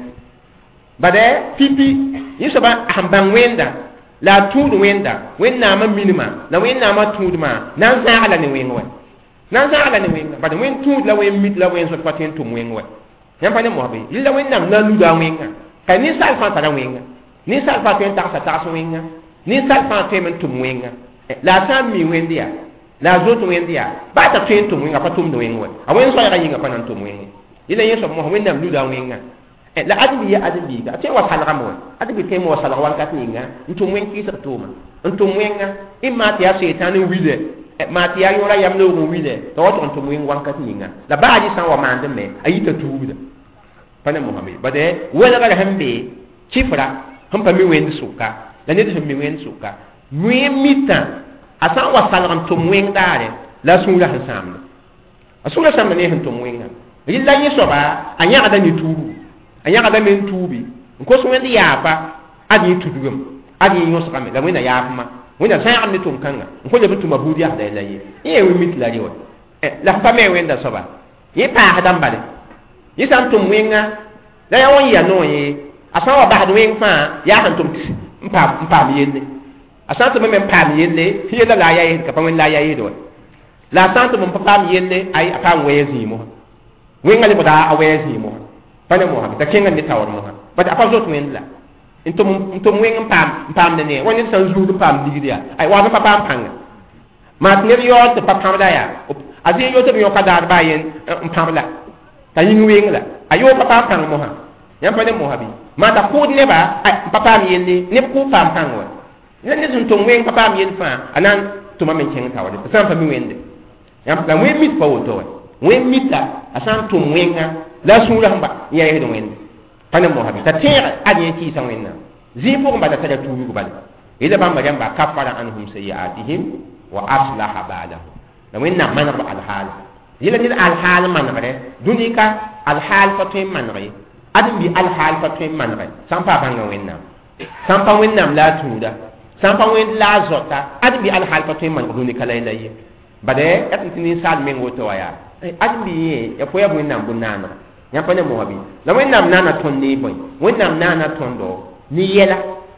bade pipi yisaba hambang wenda la tudu wenda wenna ma minima la wenna ma tudma nan za ala ni wenwa nan za ala ni wenwa bade wen tud la wen mit la wen so patin tum wenwa yam pa ne mo be illa wenna na lu da wenga ka ni sal fa ta wenga ni sal fa ten ta sa wenga ni sal fa te men tum wenga la sa mi wendia la zo tum wendia ba ta ten tum wenga pa tum do wenwa a wen so ya yinga pa nan tum wenga illa yeso mo wenna lu da wenga la adbi ya adbi ga te wa salgamo adbi te mo salga wan kat ninga ntum wen ki sa tuma ntum wenga imma ti ya setan wile ma ti ya yora yam no mu wile to wato to mu wan kat ninga la baaji san wa mande me ayita tuubida pana muhammad bade wala ga hambe chifra hampa mi wen suka la ne to mi wen suka mu mita asan wa salgam to mu wen dare la sura hasamna asura samna ne han to mu wen yilla yi soba anya ada ni tuubu anya ada men tuubi ko so wen ya pa adi tudugum adi yos kame la wena ya ma wena sa am ni tum kanga ko le bitu mabudi ya da laye ye wi mit la riwa la pa me wenda soba ye pa hadam bale ye sam tum wenga la ya won ya no ye asa wa ba wen fa ya han tum mpa mi yende asa tum me mpa mi yende ye la ya ye ka pa wen la ya ye do la sa tum mpa mi yende ai apa wezi mo wenga le bada awezi mo pa ne mo ha ta kenga ni tawar mo ha bada apa zo tum la intum weng pam ne woni san zuru pam digidia ay wa pa pam panga mat ne yo to pa pam da ya azi yo to yo ka dar bayen pam la ta yin weng la ayo pa pam pang mo ha yam pa ne mo ha bi ma ta ko ne ba pa pam yen ne ku pam pang wa ne sun tum weng pa pam yen fa anan to ma men chen ta wa de san pa mi wende yam la we mit pa wo to we mita asan tum wenga la sura hamba ya ye do wende pana mo habi ta tere adi ti sanwenna zipo ko bada tada tubu bal ila bamba jamba kafara anhum sayiatihim wa aslaha ba'dahu la wenna manar al hal ila ni al hal manare dunika al hal fatwe manare adam bi al hal fatwe manare sampa banga wenna sampa wenna la tuda sampa wen la zota adam bi al hal fatwe man dunika la ilaye bade atini sal men woto waya adam bi ya foya wenna bunana yãmpa ne moabi la wẽnnaam naana tõnd ne bõe wẽnnaam naana tõndo ne yɛla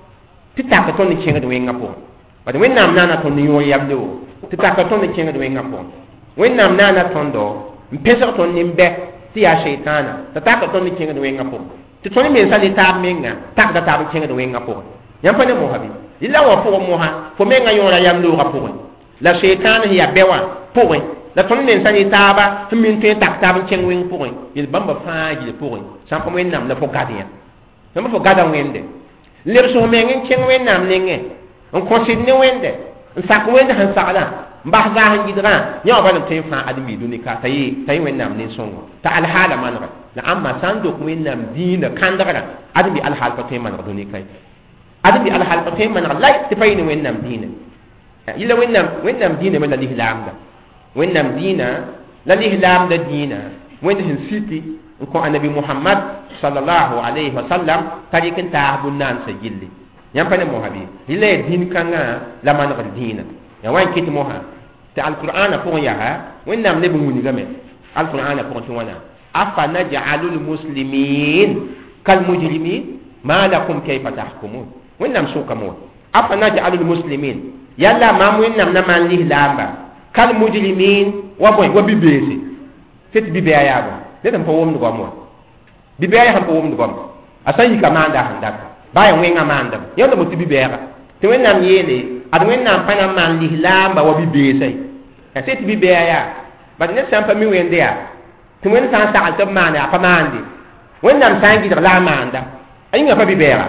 tɩ taka tõnd ne kẽngd wẽngã pʋgẽ bad wẽnnaam naana tõnd ne yõor yamde wo tɩ taka tõnd ne kẽngd wẽngã pʋgẽ wẽnnaam naana tõndo n pẽsg tõnd ne bɛ tɩ yaa shɛɩtãana tɩ taka tõnd ne kẽngd wẽngã pʋgẽ tɩ tõnd mensa le taab menga takda taab n kẽngd wẽngã pʋgẽ yãmpa ne moabi yɩla wã pʋgẽ mosa fo menga yõora yam loogã pʋgẽ la shɛɩtãan sẽn yaa bɛ wã pʋgẽ la tõnd men sã ne taaba sẽn min tõe n tak taab n kẽng wẽng pʋgẽ yel bãmba fãa yɩl pʋgẽ sãn pa wẽnnaam la fo gad yã sãn fo gada wẽnde lebs f meng n kẽng wẽnnaam nengẽ n kõsd ne wẽnde n sak wẽnd sẽn sagla n bas zaas n yɩdgã yã wa bala n tõe n fãa adem dũnika t'a ye wẽnnaam ne sõngo t'a alhaala manega la ãmba sã n dok wẽnnaam dĩinã kãndgrã adem bɩ alhaal pa tõe n maneg dũnika adem bɩ alhaal pa tõe n maneg la tɩ pa yɩ ne wẽnnaam dĩinã yɩla wẽnnaam dĩinã me la lislaamda wẽnnaam dĩinã la lislaamda dĩinã wẽnd sẽn siti n kõ anabi muhammad sallallahu alayhi wa sallam t'a rɩk n taas bũn-naan sa gilli yãmb pa ne mosa bɩ rɩla ya dĩin kãngã la manegd dĩinã ya wa n kɩt mosa tɩ alqur'ana pʋgẽ yaa wẽnnaam leb n wilgame alqur'ana pʋgẽ tɩ wãna afa naj'alu lmuslimin kalmujrimin ma lakum kayfa tahkumun wẽnnaam sʋkame wa afa naj'alu lmuslimin yalla mam wẽnnaam na maan lislaamba kalmujrimin wa bõe wa bi-beese tɩ tɩ bi-bɛɛ yaa bõe ned n pa wʋmd goam wa bi-bɛɛ sẽn pa wʋmd goam a sã n yika maanda sẽn daka baa ya wẽngã maandame yãmda mo tɩ bi-bɛɛga tɩ wẽnnaam yeele ad wẽnnaam pa na n maan lislaamba wa bi-beesa ya tɩ tɩ bi-bɛɛ yaa bad ned sã n pa mi wẽnde yaa tɩ wẽnd sã n sagl tɩ b maanda a pa maande wẽnnaam sã n gɩdg la a maanda a yĩnga pa bi-bɛɛga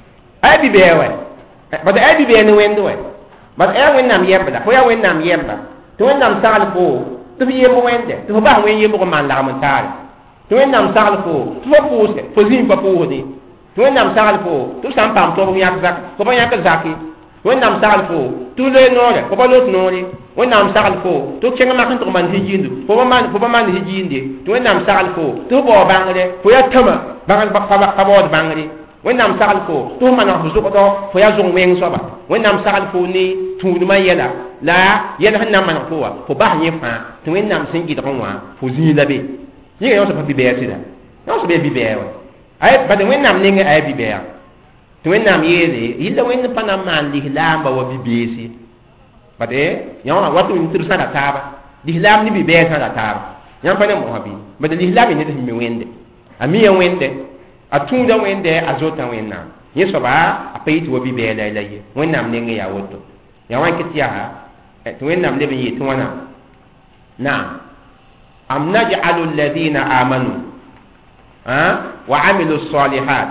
a yaa bi-bɛɛ wɛ bad a yaa bi-bɛɛ ne wẽnd wɛ bad a yaa wẽnnaam yɛmbda fo yaa wẽnnaam yɛmba tɩ wẽnnaam sagl fo tɩ f yemb wẽnde tɩ fo bas wẽn yembg n maan lagm n taare tɩ wẽnnaam sagl fo tɩ fo pʋʋse fo zĩig pa pʋʋsde tɩ wẽnnaam sagl fo tɩ f sã n paam tɔb yãk zak fo pa yãk zake wẽnnaam sagl fo tɩ f loe noore fo pa lot noore wẽnnaam sagl fo tɩ f kẽng mak n tɩg maan higiindu fo pa maan higiinde tɩ wẽnnaam sagl fo tɩ f bao bãngre fo yaa tãma pa baood bãngre wẽnnaam sagl fo tɩ f maneg f zʋgdɔ fo yaa zʋng wẽng soaba wẽnnaam sagl fo ne tũudmã yɛla la yɛl sẽn na n maneg fo wa fo bas yẽ fãa tɩ wẽnnaam sẽn gɩdg n wã fo zĩig la be yĩga yõ sẽn pa bi-bɛɛ sɩda yõ sẽn bɩ bi-bɛɛ wa bad wẽnnaam nengẽ a yaa bi-bɛɛga tɩ wẽnnaam yeele yɩla wẽnd pa na n maan lislaamba wa bi-beese bad yõ wat tɩ d sãda taaba lislaam ne bi-bɛɛ sãda taaba yãmb pa ne mosa bɩ bad lislaam ye ned sẽn me wẽnde a miya wẽnde a tũuda wẽnde a zota wẽnnaam yẽ soaba a pa yɩ tɩ wa bi-bɛɛ la la ye wẽnnaam nengẽ yaa woto ya wa n kɩt yaa tɩ wẽnnaam leb n yɩ tɩ wãna naam am naj'alu alladhina amanu wa amilu الصالحات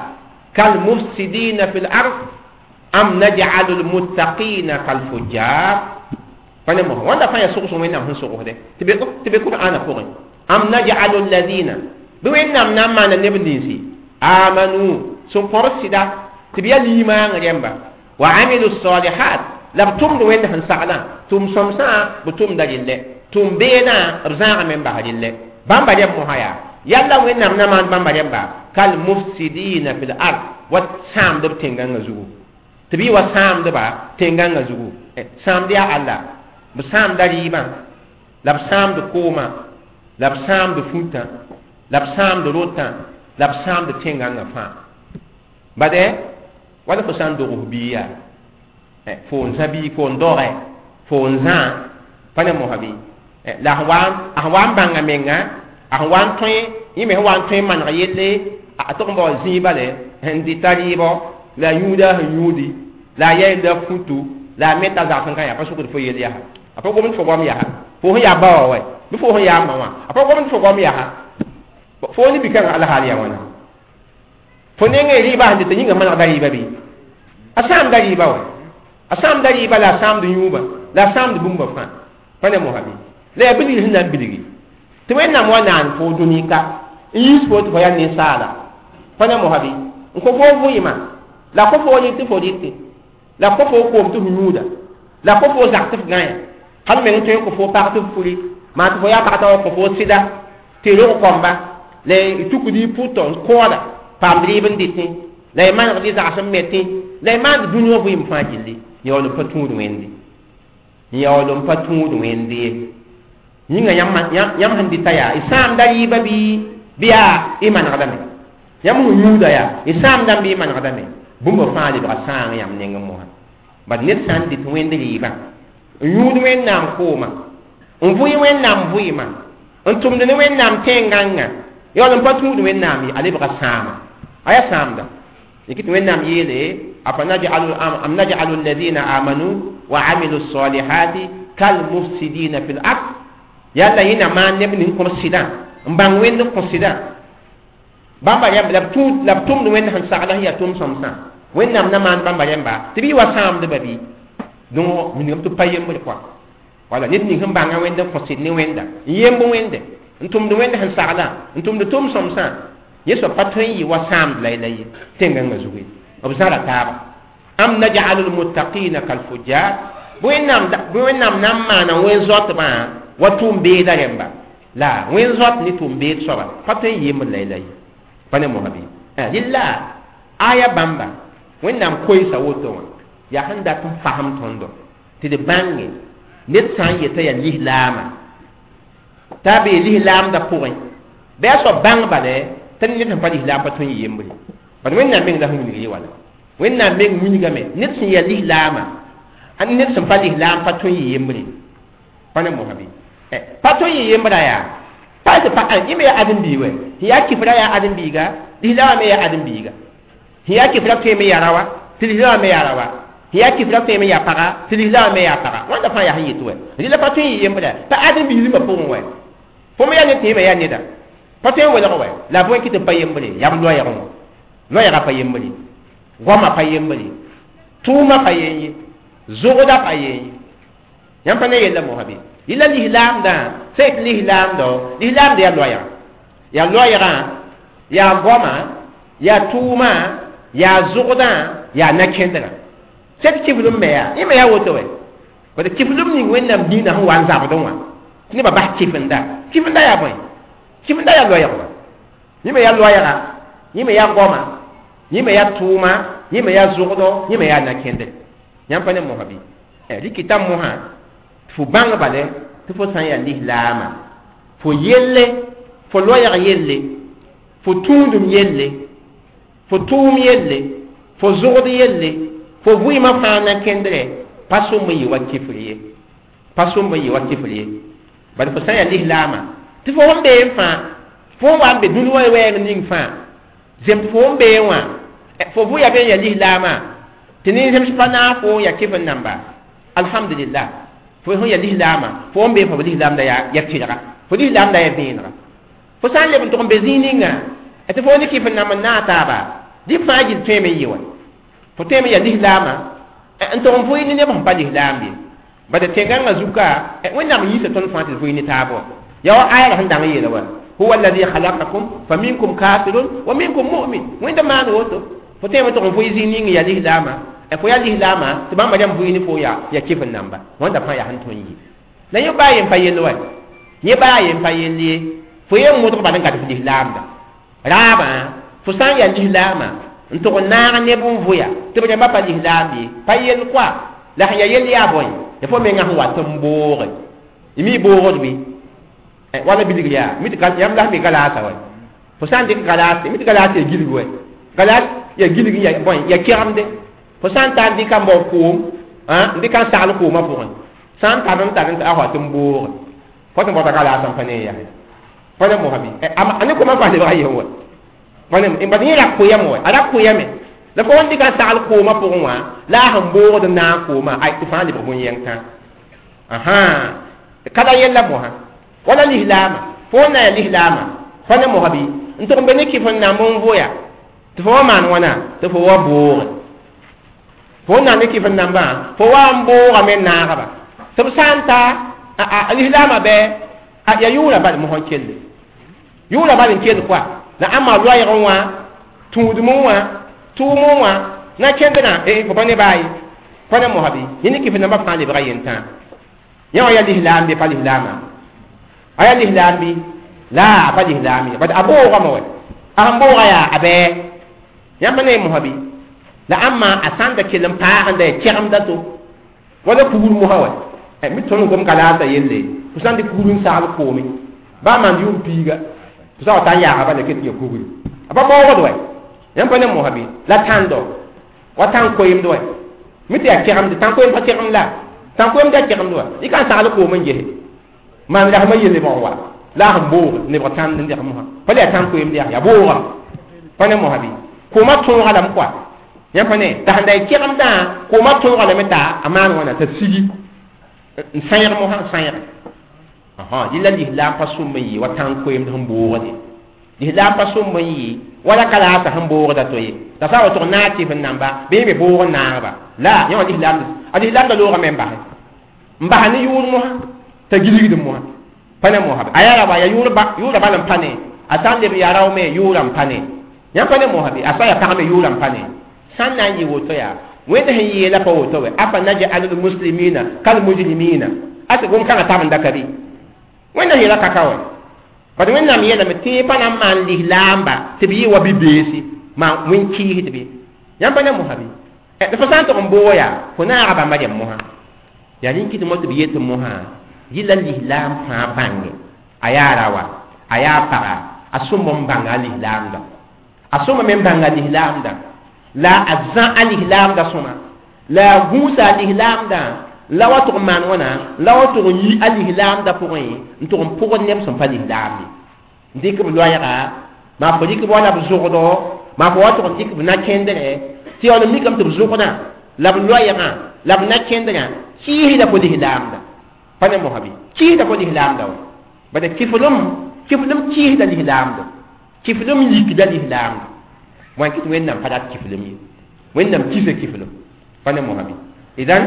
كالمفسدين في الأرض أم نجعل المتقين كالفجار pa ne mo wanda fa ya so wẽnnaam sẽn sogsde tɩ be qur'ana pʋgẽ am naj'alu alladhina bi wẽnnaam na n maana neb ninsi amanu sẽn kõr sɩda tɩ b ya limaangã rẽmba wa amilu salihat la b tʋmd wẽnd sẽn saglã tʋʋm sõmsã b tʋmda rɩllɛ tʋʋm beedã b zãagame n bas rɩllɛ bãmba rẽb mosã yaa yalla wẽnnaam na maan bãmba rẽmba kal mufsidina fil ard wa sãamd b tẽngãngã zugu tɩ b yɩ wa sãamdba tẽngãngã zugu sãamd yaa alla b sãamda rɩɩbã la b sãamd koomã la b sãamd fũtã la b sãamd rotã la b sãamd tẽngãngã fãa bade wala fo sã n dogs bii yaa fo n zã bii fo n dogɛ fo n zã pa ne mosã bɩ la a wa n bãnga menga a wa n tõe yẽ me wa n tõe n maneg yelle a tʋg n bao zĩiba le n dɩta rɩɩbɔ la yũuda sẽn yũudi la a yɛɛla fũtu la a meta zag sẽn ka ya pa sʋkd fo yel yaa a pa gomd fo goam yaa fo sẽn yaa ba wa wɛ bɩ fo sẽn yaa ma wã a pa gomd fo goam yaa fo ne bikãngã alhaal ya wãna fo nengẽ rɩɩba sẽn dɩ tɩ yĩnga manegda rɩɩba bɩ a sãamda rɩɩba wa a sãamda rɩɩba la a sãamd yũuba la a sãamd bũmba fãa pa ne mosã bɩ la yaa bilg sẽn na n bilgi tɩ wẽnnaam wa naan fo dũnika n yiis fo tɩ fo yaa ninsaala pa ne mosã bɩ n kõ fo vʋɩɩmã la kõ fo rɩk tɩ fo rɩke la kõ fo koom tɩ f yũuda la kõ fo zak tɩ f gãya hal meng tõe n kõ fo pag tɩ f furi maa tɩ fo yaa pag t'a wa kõ fo sɩda tɩ rog kõmba la y tukd y pʋtɔ n kõoda paamd rɩɩb n dɩtẽ la y maneg dɩ zags n metẽ la y maand dũniyã vɩɩm fãa gilli n yaool n pa tũud wẽnde n yaool n pa tũud wẽnde yĩnga yãmb sẽn dɩta yaa y sãamda rɩɩba bɩ yaa y manegdame yãmb sẽn yũuda yaa y sãamdame bɩ y manegdame bũmba fãa lebga sãang yãmb neng n mosã bad ned sã n dɩt wẽnd rɩɩbã n yũud wẽnnaam koomã n vʋɩ wẽnnaam vʋɩɩmã n tʋmd ne wẽnnaam tẽngãngã yaool n pa tũud wẽnnaam a lebga sãama a yaa sãamda yɩkɩ tɩ wẽnnaam yeele am naj'alu alladhina amanu wa amilu salihati kal mufsidina fil ard yalla yẽna maan neb nin kõr sɩdã n bãng wẽnd kõ sɩdã bãmba rẽmb la b tʋmd wẽnd sẽn sagla sẽn yaa tʋʋm sõmsã wẽnnaam na maan bãmba rẽmba tɩ bɩ wa sãamdba bɩ dõngo mingame tɩ pa yembr koa wala ned ning sẽn bãnga wẽnd n kõ sɩd ne wẽnda n yemb wẽnde n tʋmd wẽnd sẽn saglã n tʋmd tʋʋm sõmsã yẽ soab pa tõe n yɩ wa sãamd la la ye tẽngãngã zugu b zãra taaba am naj'alu almuttaqina kalfujar bõe wẽnnaam na n maana wẽn-zoatbã wa tʋʋm beeda rẽmba la wẽn-zoat ne tʋʋm beed soaba pa tõe n yembr la ye pa ne mosã bɩ rɩlla aya bãmba wẽnnaam koɛɛsa woto wã yaa sẽn dat n fasem tõndo tɩ d bãnge ned sã n yeta yaa lislaamã t'a bee lislaamdã pʋgẽ bɩ a soab bãng bale tɩ ned sẽn pa lislaam pa tõe n yɩ yembre bad wẽnnaam meng la sẽn wilg ye wala wẽnnaam meng wilgame ned sẽn yaa lislaamã a ned sẽn pa lislaam pa tõe n yɩ yembre pa ne mosã bɩ pa tõe n yɩ yembrã yaa pa tɩ pa yẽ me yaa ãdem-biig wɛ sẽn yaa kifrã yaa ãdem-biiga lislaamã me yaa ãdem-biiga sẽn yaa kifrã tõe me yaa rawa tɩ lislaamã me yaa rawa sẽn yaa kifrã tõe me yaa paga tɩ lislaamã me yaa paga wãnda fãa yaa sẽn yet wɛ rɩla pa tõe n yɩ yembrã pa ãdem-biig zĩmbã pʋgẽ wɛ fo me yaa ne tɩ me yaa neda pa tõe n welg wɛ la bõe kɩ tɩ pa yembre yam loɛɛg wã loɛɛgã pa yembre goamã pa yembre tʋʋmã pa yen ye zogda pa yen ye yãmb pa ne yella mosã bɩ yɩla lislaamdã sẽn lislaamdɔ lislaamd yaa loɛɛgã yaa loɛɛgã yaa goamã yaa tʋʋmã yaa zogdã yaa nakẽndgã sẽd kiflem me yaa yẽ me yaa woto wɛ bad kiflem ning wẽnnaam dĩinã sẽn wa n zabdẽ wã tɩ nebã bas kifenda yaa bõe kifenda yaa loɛɛg wã yẽ me yaa loɛɛga yẽ me yaa goamã yẽ me yaa tʋʋmã yẽ me yaa zogdɔ yẽ me yaa nakẽndg yãmb pa ne mosã bɩ rɩkɩtã mosã fo bãng bale tɩ fo sã n yaa lislaamã fo yelle fo loɛɛg yelle fo tũudum yelle fo tʋʋm yelle fo zogd yelle fo vɩɩmã fãa nakẽndrɛ pa sõmb n yɩ wa kifr ye pa sõmb n yɩ wa kifr ye bad fo sã n yaa lislaamã tɩ fo sẽn been fãa fo n wa n be dũni wa wɛɛg ning fãa zemd fo n been wã fo vʋya be n yaa lislaamã tɩ nin-zems pa naag fo n yaa kifr namba alhamdulillah fo sẽn yaa lislaamã fo n been fo lislaamda yaa tɩrga fo lislaamda yaa vẽenega fo sã n leb n tʋg n be zĩig ninga tɩ fo ne kifr namb n naag taaba dɩ fãa gill tõeme n yɩ wa fo tõeme n yaa lislaamã n tʋg n vʋɩ ne neb sẽn pa lislaam ye bada tenganga zuka wẽnnaam yɩɩsa tõnd fãa tɩ d vɩɩ ne taabo ya wa aya sẽn dãng yeela wa huwa alladhi khalaqakum faminkum kafirun wa minkum mu'min wẽnda maan woto fo tẽeme tɩg n vɩɩ zĩig ning ya lislaama fo ya lislaama tɩ bãmba rãmb vɩɩ ne fo ya kɩf n namba wẽnda fãa yaa sẽn tõnd yɩ la yẽ baa yen pa yell wa yẽ baa yen pa yell ye fo yen modg bad n gat f lislaamda raabã fo sã n ya lislaama n tʋg n naag neb n vʋya tɩ b rãmba pa lislaam ye pa yell koa la sẽn ya yell yaa bõe ya fo menga sẽn wat n booge y mi boogd bɩ wala bilg yaa yãmb la sẽn be galaasa wa fo sã n dɩk galaas mi tɩ galaas ya gilg wa galaas ya gilg ya kegemde fo sã n tar n dɩka n bao koom n dɩka n sagl koomã pʋgẽ sã n tar n tar n a wat n booge fo tɩ bota galaas n pa ne ya fa ne mosa bɩ a ne koomã fãa lebga yen wa bad yẽ rak koyame wa a rak koyame la fo n dɩka n sagl koomã pʋgẽ wã la a sẽn boogd n na n koomã ay tɩ fãa lebg bõn-yẽng tã kada yella mosa wala lislaama fo na ya lislaama fa ne mosa bɩ n tʋg n be ne kɩf n nam n vʋya tɩ fo wa maan wãna tɩ fo wa booge fo n na ne kɩf n nambã fo wa n boogame n naagba tɩ b sã n ta a lislaama bɩ ya yʋʋra bal mosã n kelle yʋʋra bal n kell koa la ãmma loɛɛg wã tũudm wã tʋʋm wã na kẽndrã fo pa ne baaye fa ne mosa bɩ yẽ ne kɩf n nambã fãa lebga yentã yẽ wa ya lislaam bɩ pa lislaama a ya lislaam bɩ la pa lislaam ye bad a boogame wa a sẽn booga yaa a bɛɛ yãmb ne mosa bɩ la ãmma a sã n da kell n paagenda ya kegemda to wala kugur mosa wa mi tõnd gom galaasa yelle fo sã n dɩ kugur n sagl koome baa maan yʋʋm piiga fo sã wa tar n yaaga bala ket ya kugri a pa boogd wa yãmb pa ne mosa bɩ la tãndo wa tãn koemd wa mi tɩ ya kegemde tãn koem pa kegem la tãn koemd ya kegemd wa y ka n sagl koom n gese maan rasmã yelle bõg wa la sẽn boog nebg tãnd n deg mosa pa la ya tãn koemd ya boogame pa ne mosa bɩ koomã tõoga lame koa yã pa ne t'a sẽn da y kegemdã koomã tõoga lame t'a a maan wãna t'a sigi n sãyeg mosã n sãyeg yɩla lislaam pa sũmb n yɩ wa tãn koemd sẽn boogde lislaam pa sũmb n yɩ wala kalaasa sẽn boogda to ye t'a sa wa tʋg naag tɩf n namba bɩ yẽ me boog n naagba la yã wa lislaamda loogame n base n basa ne yʋʋr mosã t'a gilgd mosã pa ne mosa a ya raba ya yʋʋra bal n pa ne a sã n leb ya rao me yʋʋra n pa ne yã pa ne mosa bɩ a sa ya pagme yʋʋra n pa ne sã n na n yɩ woto yaa wẽnd sẽn yeela pa woto we afa naj'alu lmuslimina kalmujrimina a tɩ gom-kãngã tab n daka bɩ wẽnnaam yeela kaka wa bad wẽnnaam yeelame tɩ pa na n maan lislaamba tɩ b yɩ wa bi-beesi maan wẽn-kiisd bɩ yãmb pa ne mosa bɩ fo sã n tʋg n boog yaa fo naaga bãmba rem mosã yaa nin-kɩt mo tɩ b yetɩ mosã yɩla lislaam fãa bãnge a yaa rawa a yaa paga a sõmb n bãnga a lislaamda a sõma me n bãnga lislaamda la a zã a lislaamda sõma la a gũusa a lislaamdã la wa tʋg n maan wãna la wa tʋg n yi a lislaamda pʋgẽ n tʋg n pʋgd neb sẽn pa lislaamde n dɩk b loɛɛga maa fo dɩk b wala b zʋgdo maa fo wa tʋg n dɩk b na-kẽndrɛ tɩ yaool mikame tɩ b zʋgdã la b loɛɛgã la b na-kẽndrã kɩɩsda fo lislaamda pa ne mosa bɩ kɩɩsda fo lislaamda wa bada kiflem kɩɩsda lislaamda kiflem yikda lislaamda wan kɩt wẽnnaam pa dat kiflem ye wẽnnaam kisa kiflem pa ne mosa bɩ idan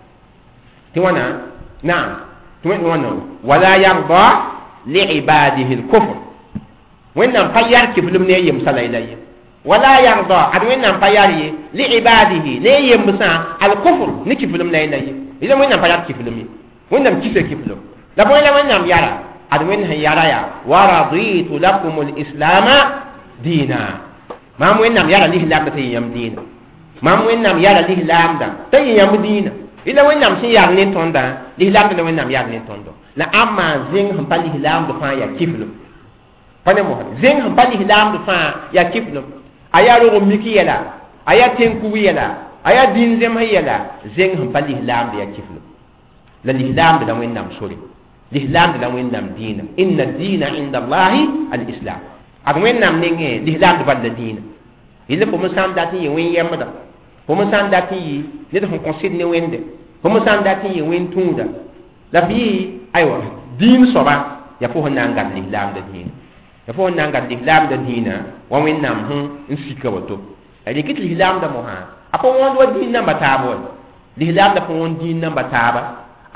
tɩ wãna naam tɩ wẽnna wala yarda liibadihi lkufr wẽnnaam pa yar kiflem ne a yemsa la yela ye wala yarda ad wẽnnaam pa yar ye liibadihi ne a yembsã alkufr ne kiflem la yela ye ila wẽnnaam pa yar kiflem ye wẽnnaam kisa kiflem la bõe la wẽnnaam yara ad wẽnd sẽn yara yaa wa raditu lakum lislama diina maam wẽnnaam yara lislaamda t'a yɩ yãmb diina maam wẽnnaam yara lislaamda t'a yɩ yãmb diina ila wẽnnaam sẽn yar ne tõndã lislaamda la wẽnnaam yar ne tõndo la ãmma zẽng sẽn pa lislaamd fãa yaa kiflem pa ne mosa zẽng sẽn pa lislaamd fãa yaa kiflem a yaa rog-n-mik yɛla a yaa tẽn-kug yɛla a yaa dĩin zems yɛla zẽng sẽn pa lislaamd yaa kiflem la lislaamd la wẽnnaam sore lislaamd la wẽnnaam diina inna diina inda allahi alislam ad wẽnnaam nengẽ lislaamd bal la diina yɩl fo me sã n dat n yɩ wẽn-yɛmda fo me sã n dat n yɩ ned sẽn kõ sɩd ne wẽnde fo me sã n dat n yɩ wẽn-tũuda la b yɩ aywa diin soaba ya fo sẽn na n gat lislaamda diina ya fo sẽn na n gat lislaamda diina wa wẽnnaam sẽn n sika woto rɩkɩt lislaamda mosã a pa wõnd wa diin namba taab wa lislaamda pa wõnd diin namba taaba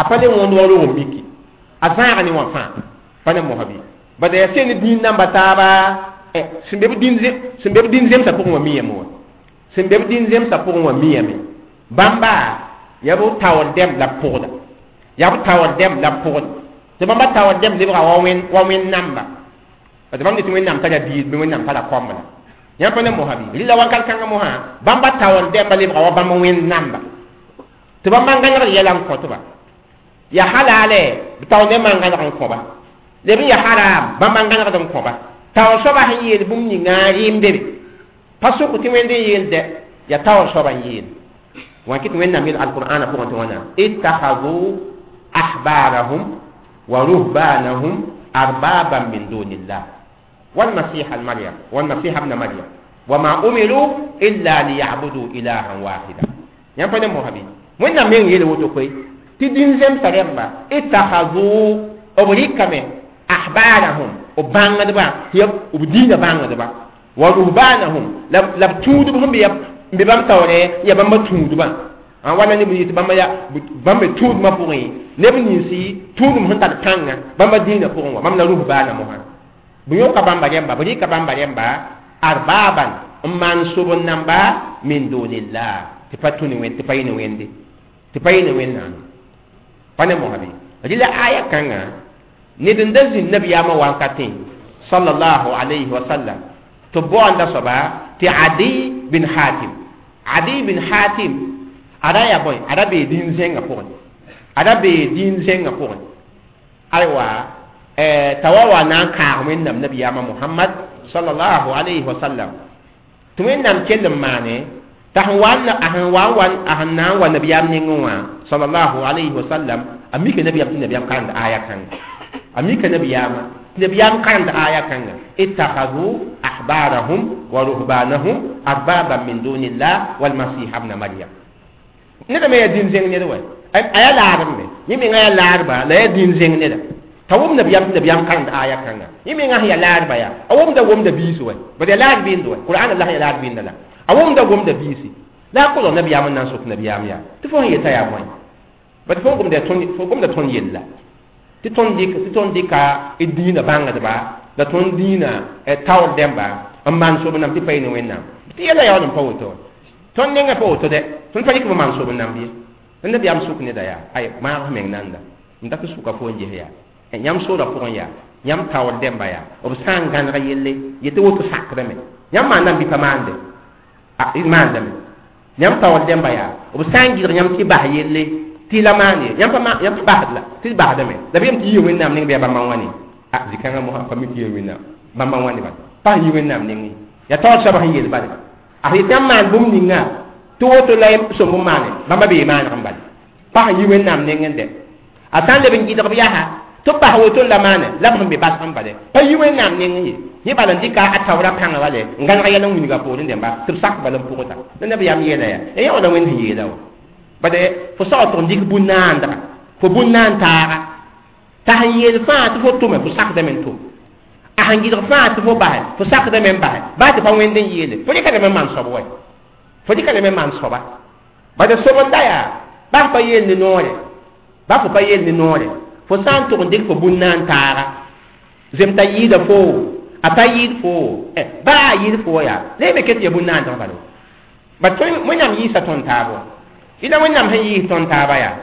apale won woro wo biki azara ni wa fa pana mohabi bada ya sen din namba taba simbe din zem sa pour wa miya mo simbe din zem sa pour wa miya me bamba ya bo tawon dem la pour ya bo tawon dem la pour de bamba tawon dem libra wa wen namba bada bamba ni wen nam tada bi wen nam tada komba ya pana mohabi lila wa kal kanga moha bamba tawon dem libra wa bamba wen namba to bamba ngana yalam ko to ba ya halale bitaw ne mangana kan ko ba le bi ya haram bamba ngana kan ko ba taw so ba yel bum ni ngari mbe paso ko timende yel de ya taw so ba yel wa kit wen namil alqur'ana ko to wana ittakhadhu ahbarahum wa ruhbanahum arbaban min dunillah wal masih al maryam wal masih ibn maryam wama umiru illa liya'budu ilahan wahida yan pa ne mo habi wen namel yel woto koy ti din zem taremba ittakhadhu obrikame ahbarahum obangadba yab ubdina bangadba wa ruhbanahum lab tudubhum bi bam tawre ya bam tudba an wana ni bi bam ya bam tudma pourri lebni si tudum hanta tanga bam dina pourri bam la ruhbana mo ha bu yo ka bamba yamba bu ka bamba yamba arbaban man subun namba min dunillah ti patuni wen ti payni wende ti payni wenna pane mo habi adila aya kanga ni den dazin nabiyama wankatin sallallahu alayhi wa sallam to bonda soba ti adi bin hatim ada ya boy ada be din zenga pon ada be din zenga pon aywa tawawa na ka men nam nabiyama muhammad sallallahu alayhi wa sallam to men nam kellam mane tahwanna ahanna wa nabiyam ninwa sallallahu alayhi wa sallam amika nabiyam kan aya kan amika nabiyam kan aya kan ittakhadhu ahbarahum wa ruhbanahum arbaban min dunillah wal masih ibn maryam neda me din zeng ne wa aya larbe yimi ngaya larba la din zeng ne da tawum nabiyam kan aya kan yimi ngaya larba ya awum da bisu wa bada larbi ndo qur'an allah ya larbi ndala awum da bisi la ko nabiyam nan sok nabiyam ya to fo yeta ya moy bada fo gum da ton yella ti ton dika idina banga ba da ton dina taw demba amman so banam ti payne wenna ti yela ya on pawto ton nenga pawto de ton fani ko man so banam bi nda am suk ne da ya ay ma men nanda nda ko suka fo nje ya nyam so da fo ya nyam taw demba ya o sang gan ga yelle yete woto sakra me nyam ma nam bi pamande imanda me nyam taw demba ya o sang gi nyam ti ba yelle ti la mani yam bahadla ti bahadame da biyam ti yiwen nam ning be ba mawani zikanga mo fa mi ti yiwen nam ba mawani ba pa yiwen nam ning ya to sa ba yel ba ahi tam man bum ninga to lay so mo mane ba ma be man kam ba pa yiwen nam ning ende atan de bin gi da biya ha to pa woto la mane la ba be ba kam ba de pa yiwen nam ning ni ba lan dika atawra panga wale ngan ga yana mun ga po de ba sir sak ba lam pokota na be yam yela ya e yo da wen yela bade fo sa ton dik bunanda fo bunanta ta hayel fa to fo to me fo sak de men to a hangi do fa to fo ba fo sak de men ba te fa wende yele fo di ka de men man so boy fo di ka de men man so ba bade so bonda ya ba fa yel ni nore ba fo pa yel ni nore fo san to dik fo bunanta zem ta yida fo ata yid fo ba yid fo ya le be ket ye bunanta ba do ba to mo nyam yi sa ton tabo ida wonnam han yi ton taba ya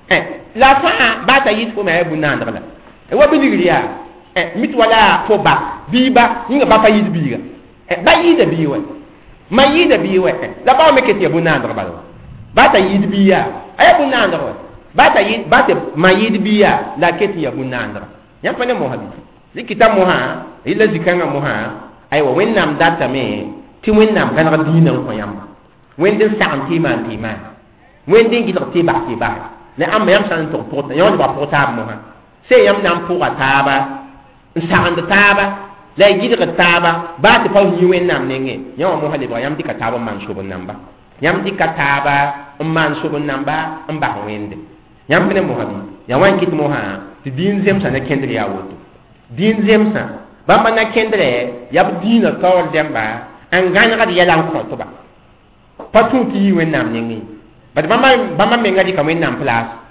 la fa ba ta yi ko me bunan dala wa bidigriya mit wala fo ba biba ninga ba fa yi biga ba yi da biwa ma yi da biwa la ba me kete bunan dala ba ta yi biya ay bunan dala ba ta yi ba ta ma yi biya la kete ya bunan dala yan fa ne mo habi zikita mo ha illa zikanga mo ha ay wa wennam data me ti wennam kan ga dinan ko yamba wendin sa'an ti man wen din gido ti ba le am yam san to porta yo ba porta mo ha se yam nam pour ataba nsan de taba la gido taba ba ti pa yi wen nam nenge yo mo ha le ba yam di kataba man so bon namba yam di kataba man so bon namba mba wende yam ne mo ha bi ya wan kit mo ha ti din zem sa na kendre ya woto din zem sa ba ma na kendre ya dina tawal demba an gana ga ya lan ko to ba patu ti yi wen nam nenge bad bama menga di kamen nam place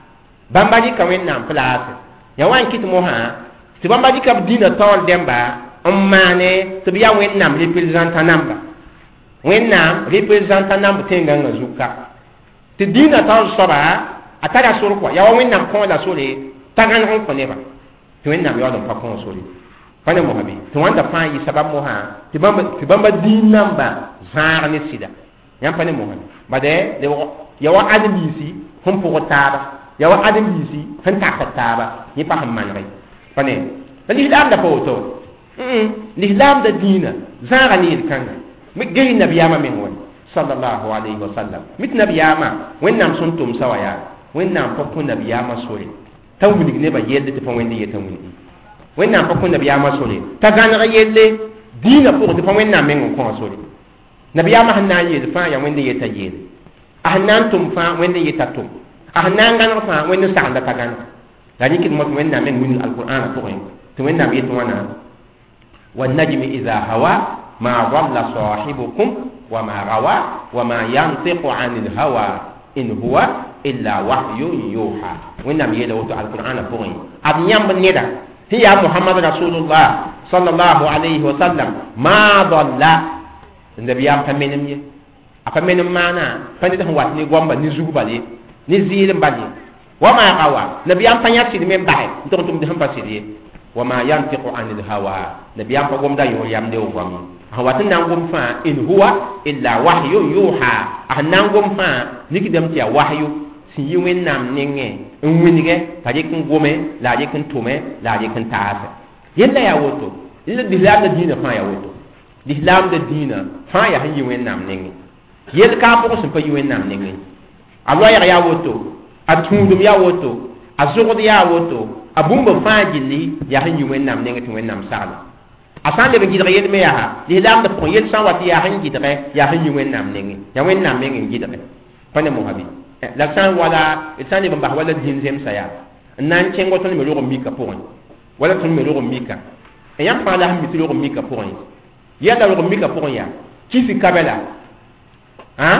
bãmba rɩka wẽnnaam place ya wan kɩt mosã tɩ bãmba rɩka b dĩinã taoor dẽmba n maane tɩ b yaa wẽnnaam représentã namba wẽnnaam représentã namb tẽngãngã zuka tɩ dĩinã taoor soaba a tara sor kɔa ya wa wẽnnaam kõoda sore t'a gãneg n kõ neba tɩ wẽnnaam yaool n pa kõo sore pa ne mosã bɩ tɩ wãnda fãa yɩ sabab mosã tɩ bãmba dĩin namba zãag ne sɩda yãmb pa ne mosã bade ya wa adem-yiisi sẽn pʋgd taaba ya wa adem-yiisi sẽn takd taaba yẽ pa sẽn manege pa ne la lislaamda pa woto lislaamda dĩinã zãaga ne yel-kãngã mi ges nabiyaamã meng wa sallallahu alayhi wa sallam mit nabiyaamã wẽnnaam sẽn tʋmsa wa yaa wẽnnaam pa kõ nabiyaamã sore t'a wilg nebã yelle tɩ pa wẽnd yeta wilgi wẽnnaam pa kõ nabiyaamã sore t'a gãneg yelle dĩinã pʋgẽ tɩ pa wẽnnaam meng n kõ sore nabiyaamã sẽn na n yeel fãa yaa wẽnd yeta yeele a sẽn na n tʋm fãa wẽnd yeta tʋm a sẽn na n gãneg fãa wẽnd sagenda t'a gãneg la rɩkd mot wẽnnaam meng wilg alqur'ana pʋgẽ tɩ wẽnnaam yet wãna wannajmi ida hawa ma ضل صاحبكم وما غوى وما ينطق عن الهوى إن هو إلا وحي يوحى وإنما يلوت القرآن فوقين أب يام نيدا هي محمد رسول الله صلى الله عليه وسلم ما ضل النبي يام فمنم يه أفمنم معنا فنده هو نقوم بنزوج بالي نزيل بالي وما غوى النبي يام فنيات من بعد نتوم دهم بسيري وما ينطق عن الهوى النبي يام فقوم دا يام ديو قومي هو تنعم فا إن هو إلا وحي يوحى أنعم فا نكدم تيا وحي سيوين نام نينge nwinige tajikun gome la jikun tume la jikun taase yella ya woto illa dislam da dina fa ya woto dislam da dina fa ya yiwen nam ninge yel ka ko sun fa yiwen nam ninge Allah ya woto atundum ya woto azugud ya woto abumba fa jilli ya yiwen nam ninge tu wen nam sala asan de gidre yel me ya dislam da ko yel san wati ya han gidre ya yiwen nam ninge ya wen nam ninge gidre fa ne muhabi la san wala itani bamba wala din zem saya nan cengo ton me lo mika point wala ton me lo mika e yam pa la mi lo mika point ya da lo mika point ya kisi kabela hein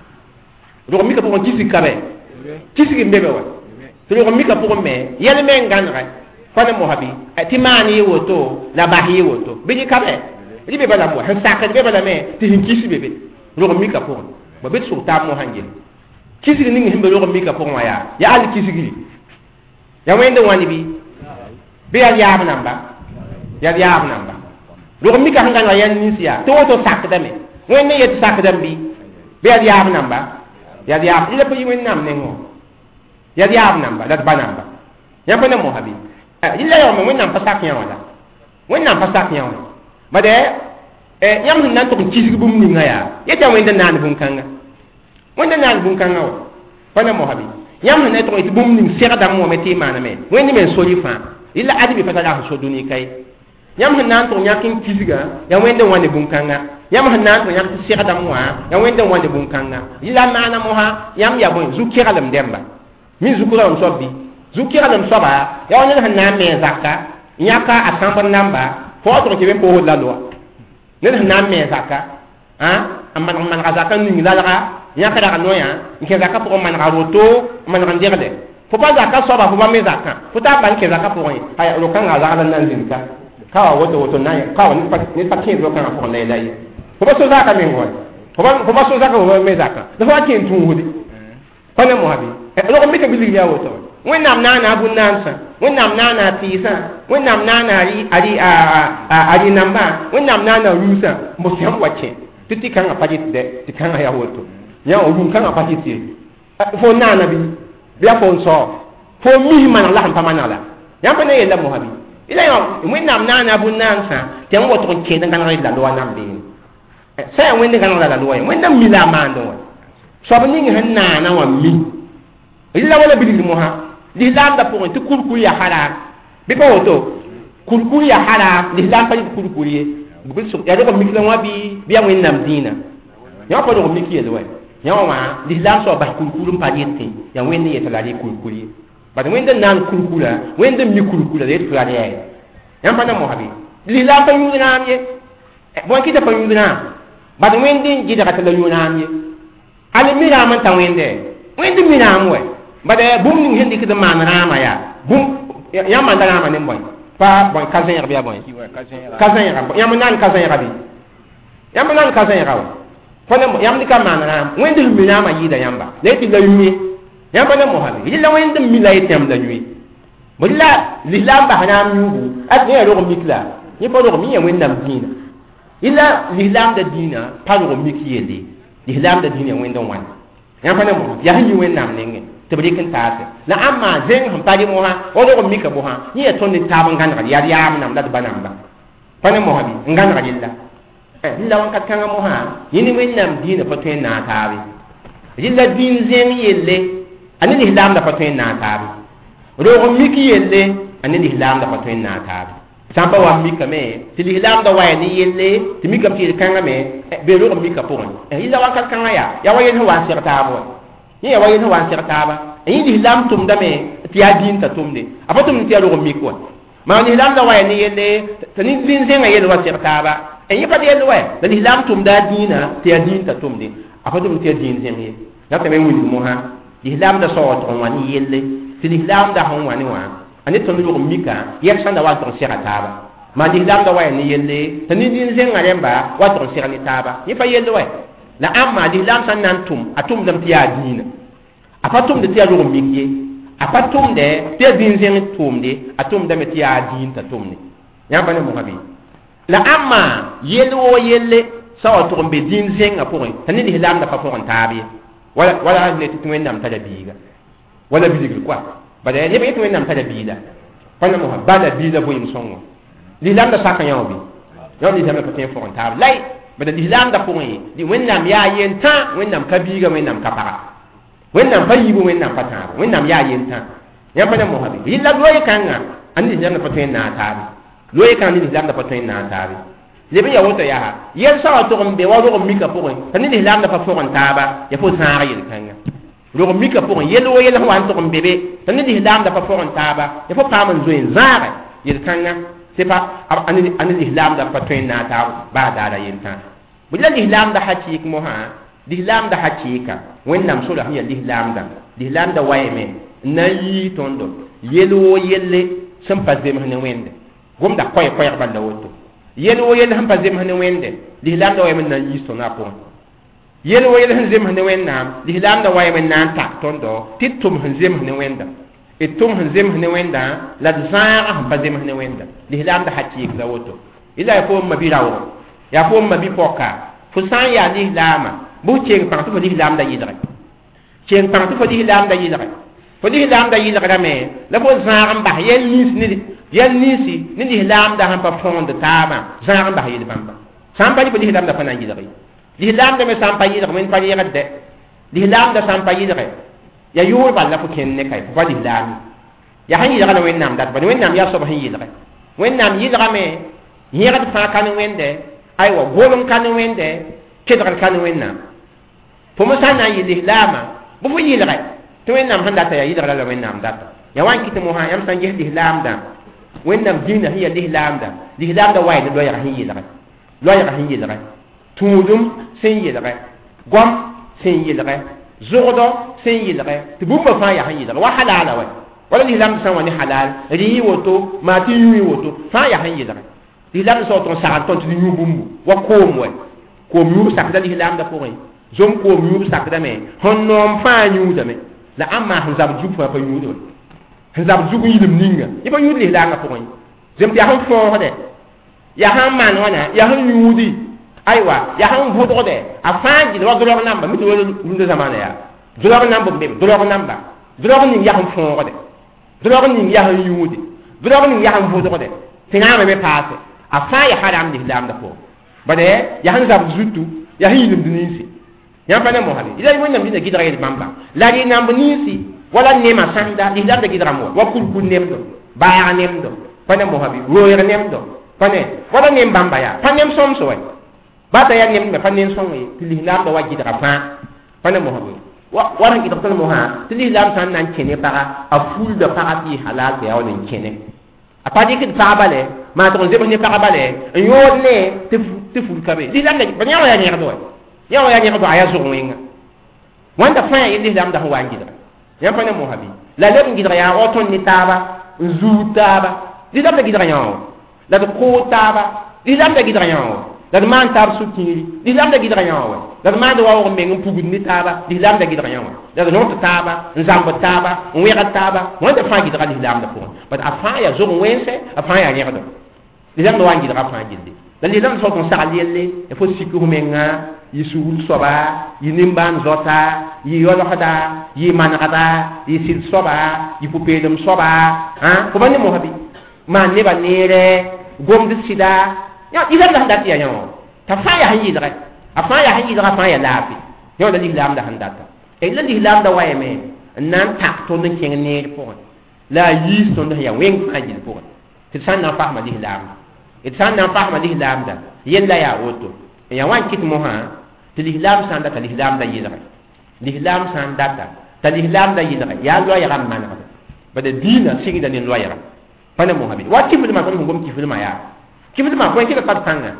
lo mika point kisi kabe kisi ke mbebe wa to lo mika point me yele me nganra fa ne mohabi timani woto la bahi woto bi kabe ribe bala mo han sakade be bala me ti hin kisi bebe lo mika point ba bet so ta mo hangel kisigi ning himbe lo mika pon waya ya al kisigi ya wende wani bi ya yaab namba ya yaab namba lo mika hanga na yan nisia to to sakda me wende yet sakda bi ya yaab namba ya yaab ila pe yiwen nam nengo ya yaab namba la banamba ya pa na mo habi illa yo me wennam pa sak nyawa la wennam pa sak nyawa made yam nan to kisigi bum ninga ya yeta wende nan bum kanga wẽnda naan bũn-kãngã wa pa na mosabi yãmb sẽn na tʋg tɩ bũmb ning segda moame tɩ y maaname wẽnd me n sori fãa illa adbɩ pa tara sẽn so dũni ka ye yãmb sẽn na n tʋg yãk n kisga ya wẽnd n wa ne bũn-kãngã yãmb sẽn na n tʋg yãk tɩ segdame wã ya wẽnd n wa ne bũn-kãngã illa maana mosã yãmb yaa bõe zu-keglem dẽmba mi zu-keglem soab bɩ zu-keglem soaba ya wa ned sẽn na n me zaka n yãka a sãmbr namba fo wa tʋg tɩ be poosd la loa ned sẽn na n me zaka n manega zaka ning lalga yãkra ga noya n kẽ zaka pʋgẽ manega roto maneg n degde fo pa zaka soaba fo ba me zakã fo taa ban kẽ zaka pʋgẽ aya ro-kãngã zagl n na n zĩnka ka wa woto na ka wa ned pa kẽed ro-kãngã pʋgẽ la yela ye fo ba so zaka meng wa fo ba so zaka fo ba me zakã la fo wa kẽ n tũusde pa ne mosã bɩ rog mika bilg yaa woto wẽnnaam naana a bũn-naansã wẽnnaam naana a tɩɩsã wẽnnaam naana a rɩ nambã wẽnnaam naana a ruusã mo sẽn wa kẽ tɩ tɩ kãngã pa dɩtdɛ tɩ kãngã yaa woto ya o rum kãngã pa dɩt ye fo naana bɩ bɩa fo n sao fo mis maneg la sẽn pa maneg la yãmb pa ne yella mosã bɩ ila yã wẽnnaam naana a bũn-naansã tɩ yãmb wa tʋg n kẽed n gãneg la loa nam beene sã yaa wẽnd gãneg la loa ye wẽnnaam mi la a maande wã soab ning sẽn naana wã mi rɩla wala bilgd mosã lislaamdã pʋgẽ tɩ kurkur yaa haraam bɩ pa woto kurkur yaa haraam lislaam pa yɩ kurkur ye ya rɩg mik la wã bɩ ya wẽnnaam dĩinã yã pa rɩg mik yel wɛ yã wã lislaam soa bas kurkur n pa yetẽ ya wẽnd yeta la rɩ kurkur ye bad wẽnd n naan kurkura wẽnd n mi kurkura la yet fɩ ra rɛɛ yã pa na mosã bɩ lislaam pa yũud naam ye bõe kɩta pa yũud naam bad wẽnd n gɩdga tɩ la yũ naam ye al mi raam n ta wẽnde wẽnd mi raam wɛ bade bum ning hindi kida man rama ya bum ya man da rama ne boy pa boy kazan ya boy kazan ya ya man nan kazan ya bi ya man nan kazan ya fa ne yam di ka man rama wendul mi na ma yida yamba ne ti la yumi yamba ne mo habi illa wendul mi la yitam da yumi billa lilam ba hanam yubu at ne ro mikla ni pa ro mi ya wendam dina illa lilam da dina pa ro mikiyede lilam da dina wendam wan yamba ne mo ya hanyi wendam ne tɩ b rɩk n taase la ãmma zẽng sẽn pa rɩ mosã wa rog n mika mosã yẽ yaa tõnd d taab n gãnegd yaa yaam nam la d ba namba pa ne mosã bɩ n gãnega rella rɩla wãnkat kãngã mosã yẽ ne wẽnnaam dĩinã pa tõe n naag taabe rɩla dĩin zẽng yelle a ne lislaamda pa tõe n naag taabe rog n mik yelle a ne lislaamda pa tõe n naag taabe sã n pa wa mikame tɩ lislaamda wa ya ne yelle tɩ mika m tɩɩd kãngame be rog n mika pʋgẽ rɩla wãnkat kãngã yaa wa yel sẽn wa n seg taab wa ni wa yin wa sir taaba yi di lam tum da me ti ya din ta tumde apatum ti ya ro mi ko ma ni lam da wa ni yele tani din zenga yele wa sir taaba e yi pa de yele wa da ni lam tum da dina ti ya din ta tumde apatum ti ya din zenga ye ya ta me wuli mo ha di lam da so to wa ni yele ti ni lam da hon wa ni wa ani to ro mi ka ya san da wa to sir taaba ma di lam da wa ni yele tani din zenga remba wa to sir ni taaba yi pa yele wa la amma di lam san nan tum atum dam tiya dina apatum de tiya ro mikye apatum de tiya din zen tum de atum dam tiya din ta tum ne ya bane mo habi la amma yelo yelle sawa to be din zen apore tani di lam da pa pon tabi wala ne tu men ta da biga wala bidig kwa bada ne be tu men ta da biga pana mo bala biga bo yim songo di lam da saka yawo bi yaw di dam pa tin pon tabi lai bada l'islam da pʋgẽ di wẽnnaam yaa yentã wẽnnaam ka biiga wẽnnaam ka paga wẽnnaam pa yiibu wẽnnaam pa tãaga wẽnnaam yaa yentã yã pa ne mosabe yɩla loe kãngã a ne lislam da pa tõe n naag taabe loe kãng ne lislam da pa tõe n naag taabe leb n ya woto yaa yɛl sa wa tog n be wa rog n mika pʋgẽ t'a ne lislam da pa fog n taaba ya fo zãag yel-kãngã rog n mika pʋgẽ yel wo yel sẽn wa n tog n be be t'a ne lislam da pa fog n taaba ya fo paam n zoe n zãage yel-kãngã c'est pas an l'islam da pa tõe n naag taab baa daara yentã bɩ la l'islam da hakɩɩk mosã l'islam da hakɩɩka wẽnnaam sora sẽn yaa l'islam da waɛɛme n na n yɩɩ tõndo yel wo yelle sẽn pa zems ne wẽnde gomda koɛɛg balla woto yel wo yell sẽn pa zems ne wẽnde l'islam da waɛɛme n na n yiis tõndã pʋgẽ yel wo yell sẽn zems ne wẽnnaam l'islam da waɛɛme n na n tak tõndo tɩ d tʋm sẽn zems ne wẽnda d tʋm sẽn zems ne wẽnda la d zãaga sẽn pa zems ne wẽnda l'islam da hakɩɩk la woto ila ya fo mabi raoogo ya fo mabi pɔka fo sã n yaa lislaama bɩ f keng pãng tɩ fo lislaam da yɩlge keng pãng tɩ fo lislaam da yɩlge fo lislaam da yɩlgrame la fo zãag n bas yɛl ninsi ne lislaam da sẽn pa fõond taabã zãag n bas yel bãmba sã n pa yɩ fo lislaam da pa na n yɩlge lislaam dame sã n pa yɩlg wẽnd pa yɩgdɛ lislaam da sã n pa yɩlge ya yʋʋr bal la fo kẽnd ne kae fo pa lislaame yaa sẽn yɩlga la wẽnnaam dat bad wẽnnaam yaa soab sẽn yɩlge wẽnnaam yɩlgame yẽgd fãa ka ne wẽnde aywa golem ka ne wẽnde kedgr ka ne wẽnnaam fo me sã n na n yɩ lislaamã bɩ fo yɩlge tɩ wẽnnaam sẽn data yaa yɩlgra la wẽnnaam data ya wa n kɩt mosã yãmb sã n ges lislaamdã wẽnnaam dĩinã sẽn yaa lislaamda wa ne loɛɛgã sẽn yɩlge tũudum sẽn yɩlge goam sẽn yɩlge zʋgdɔ sẽn yɩlge tɩ bũmba fãa yaa sẽn yɩlge wa halaala wa wala lislaamd sã n wa ne halaal rɩ woto maa tɩ yũi woto fãa yaa sẽn yɩlge lislaamda sã tõnd sagl tõnd tɩ d yũ bũmbu wa koom wɛ koom yũub sakda lislaamda pʋgẽ zom koom yũub sakdame sẽn noom fãa yũudame la ãmma sẽn zab zug fãa pa yũud wa sẽn zab zug yɩlm ninga yẽ pa yũud lislaamã pʋgẽ zem tɩ yaa sẽn fõosdɛ yaa sẽn maan wãna yaa sẽn yũudi aywa yaa sẽn vʋdgdɛ a fãa gɩd wa dolg namba mi tɩ wa rũndã zamaana yaa dolg namb n be dolg namba dolg ning yaa sẽn fõogdɛ dolg ning yaa sẽn yũude dolg ning yaa sẽn vʋdgdɛ tɩ naame me paase a fãa yaa haram lislaamda pʋgẽ bade yaa sẽn zab zutu yaa sẽn yɩlemd ninsi yãmb pa ne mosabe ila wẽnnaam dĩnã gɩdga yel bãmba la rɩ namb ninsi wala nema sãnda lislaamda gɩdgame wa wa kurkur nemdo baag nemdo pa ne mosabe roeeg nemdo pa ne wala nem bãmba yaa pa nem sõms wa bata yaa nemd me pa nen sõng ye tɩ lislaamda wa gɩdga fãa pa ne mosabe wa sẽn gɩdg tõnd mosã tɩ lislaam sã n na n kẽne paga a fulda paga tɩ y halaal tɩ yaa wa n kẽne a pa dɩkd pagã bale maa tɩg n zems ne pagã bale n yõod ne tɩ ful ka be lislaamda bad yã wa yaa yẽgd wa yã wa yaa yẽgd a yaa zʋg wẽnga wãnda fãa yaa yel lislaamda sẽn wa n gɩdga ya pa ne mo habi la le ngidra ya oton ni taba nzu taba di da ngidra ya la ko taba di da ngidra ya la man tab sutiri di da ngidra ya la man do wa men pugud ni taba di da ngidra ya la no taba nzamba taba nwera taba mo da fa ngidra di da ko but afa ya zo wense afa ya ngirdo di da do ngidra afa ngidde la li da so kon sa lielle e fo sikku menga yisul soba yinimban zota yi yolokada yi manakada yi sil soba yi pupedum soba ha ko bani mo habi man ne ba nere gom de sida ya ila da hadati ya yawo ta fa ya hayi dara afa ya hayi dara fa ya lafi yo da lilam da handata e la lilam da waye me nan tak to den ken ne po la yi son da ya wen fa jil po ti san na fa ma lilam it san na fa ma lilam da yella ya woto ya wan kit mo ha tilihlam san da tilihlam da yidra lihlam san data tilihlam da yidra ya lo ya ram man ba da dina sigi da ni lo ya ram pa ne mo habi wati fi ma ko ngom ki fi ma ya ki fi ma ko ki ta tanga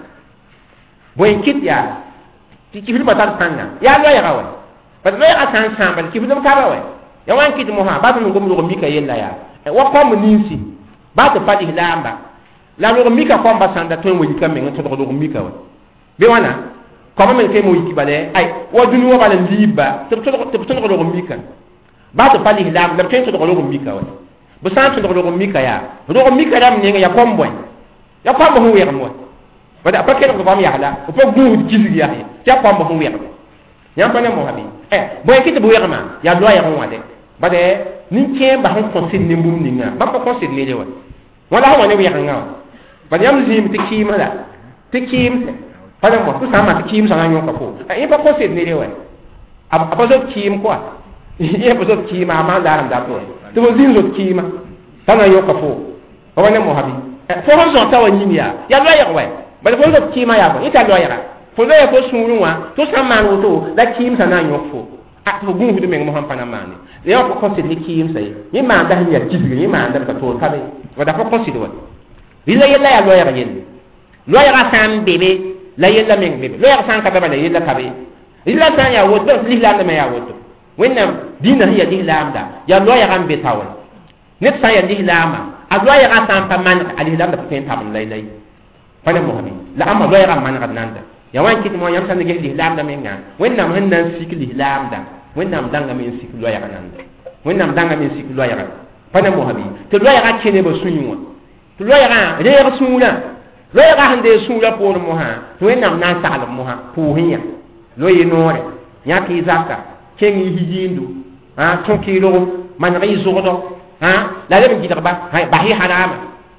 boy kit ya ki fi ma ta tanga ya lo ya rawa ba lo ya san san ba ki fi ma ka ba wa ya wan kit mo ha ba no ngom lo mi ka yella ya wa ko mo ninsi ba ta pa lihlam ba la lo mi ka ko ba san da to woni ka me to lo mi ka wa be wana comme men ke mo yikibale ay wadunu wa balen liba te to ko mika ba to pali hilam la to ko mika wa bu san to ko mika ya ro mika ram ne ya kombo ya kombo hu wer mo wada pa ke ko bam ya hala o po gu jizi ya ya kombo hu wer ya pa ne mo habi boy kiti bu wer ma ya do ya ron wade ba de nin ke ba hon ko sin ni mbum ni nga ba ko sin ni le wa wala ha woni wer nga ba yam zim ti kima la ti kim pada mo tu sama kim sa nganyo kapo e pa ko se ni rewe apa zo kim kwa e pa zo kim ma la ram da to to mo zin zo kim sa na yo kapo o wane mo habi fo ho zo ta wani ya lo ya we ba fo zo kim ya ko ita lo ya fo lo ya ko sunu wa to sa ma no to la kim sa na yo fo a to gun hu de men mo han pana mani le yo ko se ni kim sai ni ma da ya jibi ni ma da ka to ka be wa da ko se do wa ila ya lo ya yen lo ya san bebe la yella meng bebe lo ya san ka ba la yella ka be illa san ya wo to lihlam da me ya wo to wennam dina hiya lihlam da ya lo ya gambe tawal net san ya lihlama a lo ya san pa man alihlam da pen tabun lay lay fana mo habi la amma lo ya man ka nanda ya wan kit mo yam san de lihlam da menga wennam hannan sik lihlam da wennam danga men sik lo ya nanda wennam danga men sik lo ya fana mo habi to lo ya kene ba sunwa to lo ya re ya sunna lo ya hande sura por mo ha to en nam sala mo ha pu hinya lo ye nore nya ki zakka kengi hijindu ha to ki lo man ri zodo ha la le ngi ba ba hi harama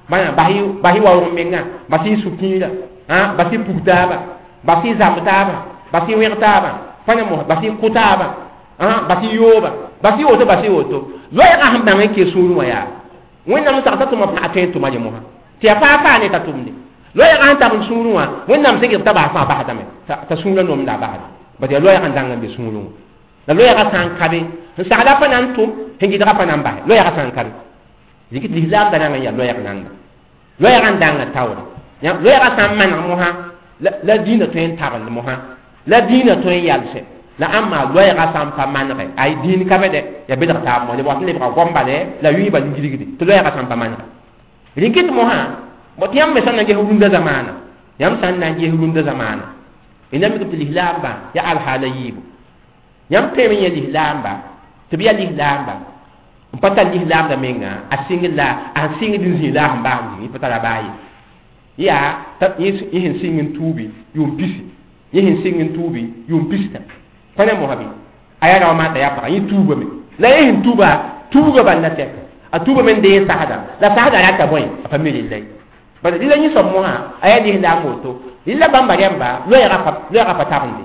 ba hi wa ro menga ba si sukira ha ba si putaba ba si zamtaba ba si wertaba fanya mo ba si kutaba ha ba si yoba ba si oto lo ya hamba ngeke suru ya wonna mo sakata to ma pa atento ma mo ha ti pa ne ta tumni lo ya kan ta sunwa wennam sege ta ba fa ba ta me ta sunna nom da ba ba de lo ya kan danga be sunnu la lo ya ka san kabe sa da pa nan tum hingi da pa nan ba lo ya ka san kabe dikit lihlam da nan ya lo ya kan lo ya kan danga tawra ya lo ya ka san man mo ha la dina to en tabal mo ha la dina to en yalse la amma lo ya ka san pa man re ay din kabe de ya be da ta mo le wa le ba gomba de la wi ba ngiri to lo ya ka san pa man dikit mo ha but yam me sanna ge hulunda zamana yam sanna ge hulunda zamana ina mi to lihlam ba ya al halayib yam pe mi lihlam ba to biya lihlam ba pata lihlam da menga asingila din zila ba ni pata la bayi ya ta yin singin tubi yum bisi yin singin tubi yum bista kana mo habi aya na ma ta ya pa yin tuba me la yin tuba ban na tek a tuba men de sahada la sahada ya ta boy a family lay ba de la ni so mo ha aya di la moto illa bamba yamba lo ya fa tabndi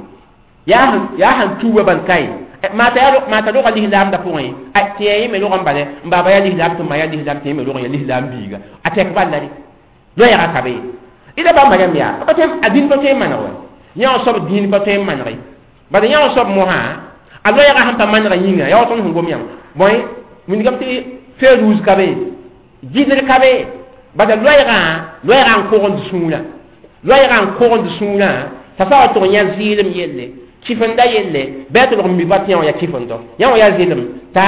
ya han tuba ban kai mata do kali hilam da point atiye me lo gambale mbaba ya hilam to maya hilam te me lo ya hilam biga atek ballari lo ya ka be ila bamba yamba ba tem adin ba tem manawa nya so din ba tem manari ba de nya so mo ha alo ya ka han ta manara yinga ya to ngom yam boy mun gam ti feruz ka be jidre ka be ba de lo ya ran ko on suna lo ya ran ko on suna sa sa to nya zilim yelle kifanda yelle beto ko mi batiya ya kifondo ya zilim ta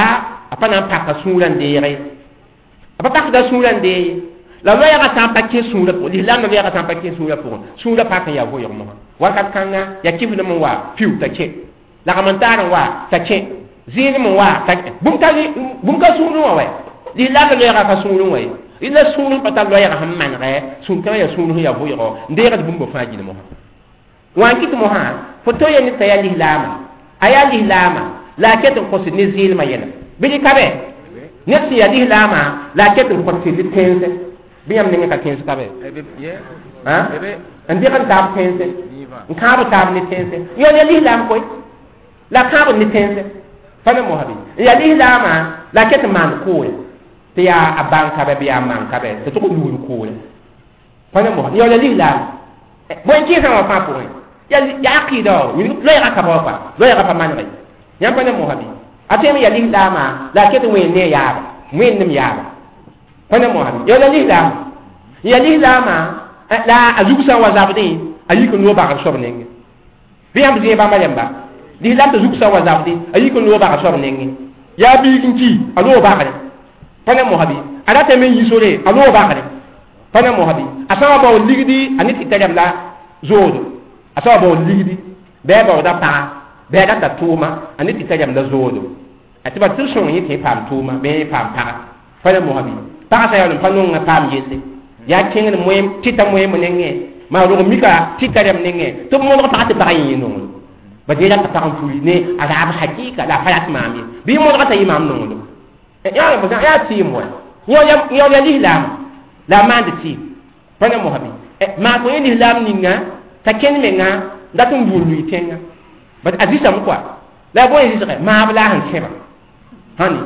apa nan paka suran de yere apa paka da suran de la loya ka tan pakke sura ko l'islam na loya ka tan pakke sura paka ya ho yormo wakat kanga ya kifu mo wa piu ta che la kamantara wa ta che zini mo wa ta bum ka suru wa l'islam na loya ka suru wa ila suru pata loya ka hamman re sun ka ya suru ya ho yoro ndera bum bo faji mo wan kit mo ha foto ya ni ta ya l'islam aya l'islam la ket ko ni zil ma yena bili kabe nesi ya l'islam la ket ko ni tense biyam ninga ka tense kabe ha andi kan tab tense nkabo tab ni tense yo ya l'islam koy la kabo ni tense fana mo habi ya l'islam la ket man ko ya abang kabe biya man kabe to ko nuru ko fana mo yo ya l'islam bo nki sa wa pa ko ya aqida ni lo ya ka ba pa lo ya ka man rai yam fana mo habi atemi ya l'islam la ket we ne ya wen nim ya fana mo habi yo ya l'islam la azuksa wa zabdi ayiko no ba ka sobnenge biyam zi ba malemba l'islam to zuksa wa zabdi ayiko no ba ka sobnenge ya bi kinki alo ba ka fana mo habi ala te men yisore alo ba ka fana mo habi asawa ba ligidi aniti tadam la zodo asawa ba ligidi be ba da pa be da ta tuma aniti tadam la zodo atiba tusun yi te pam tuma be pam pa fana mo habi ta sa ya no panu nga pam yese ya kengen moyem tita moyem nenge ma ro mika tita dem nenge to mo ko taati bayi no ba de la ta kan fuli ne ala ba hakika la falat mami bi mo ko ta imam no do ya ba ya ti mo yo ya l'islam la mande ti fana mo habi ma ko ni l'islam ninga ta ken menga datum bulu itenga ba azisa mo kwa la bo yi zire ma bla han seba hani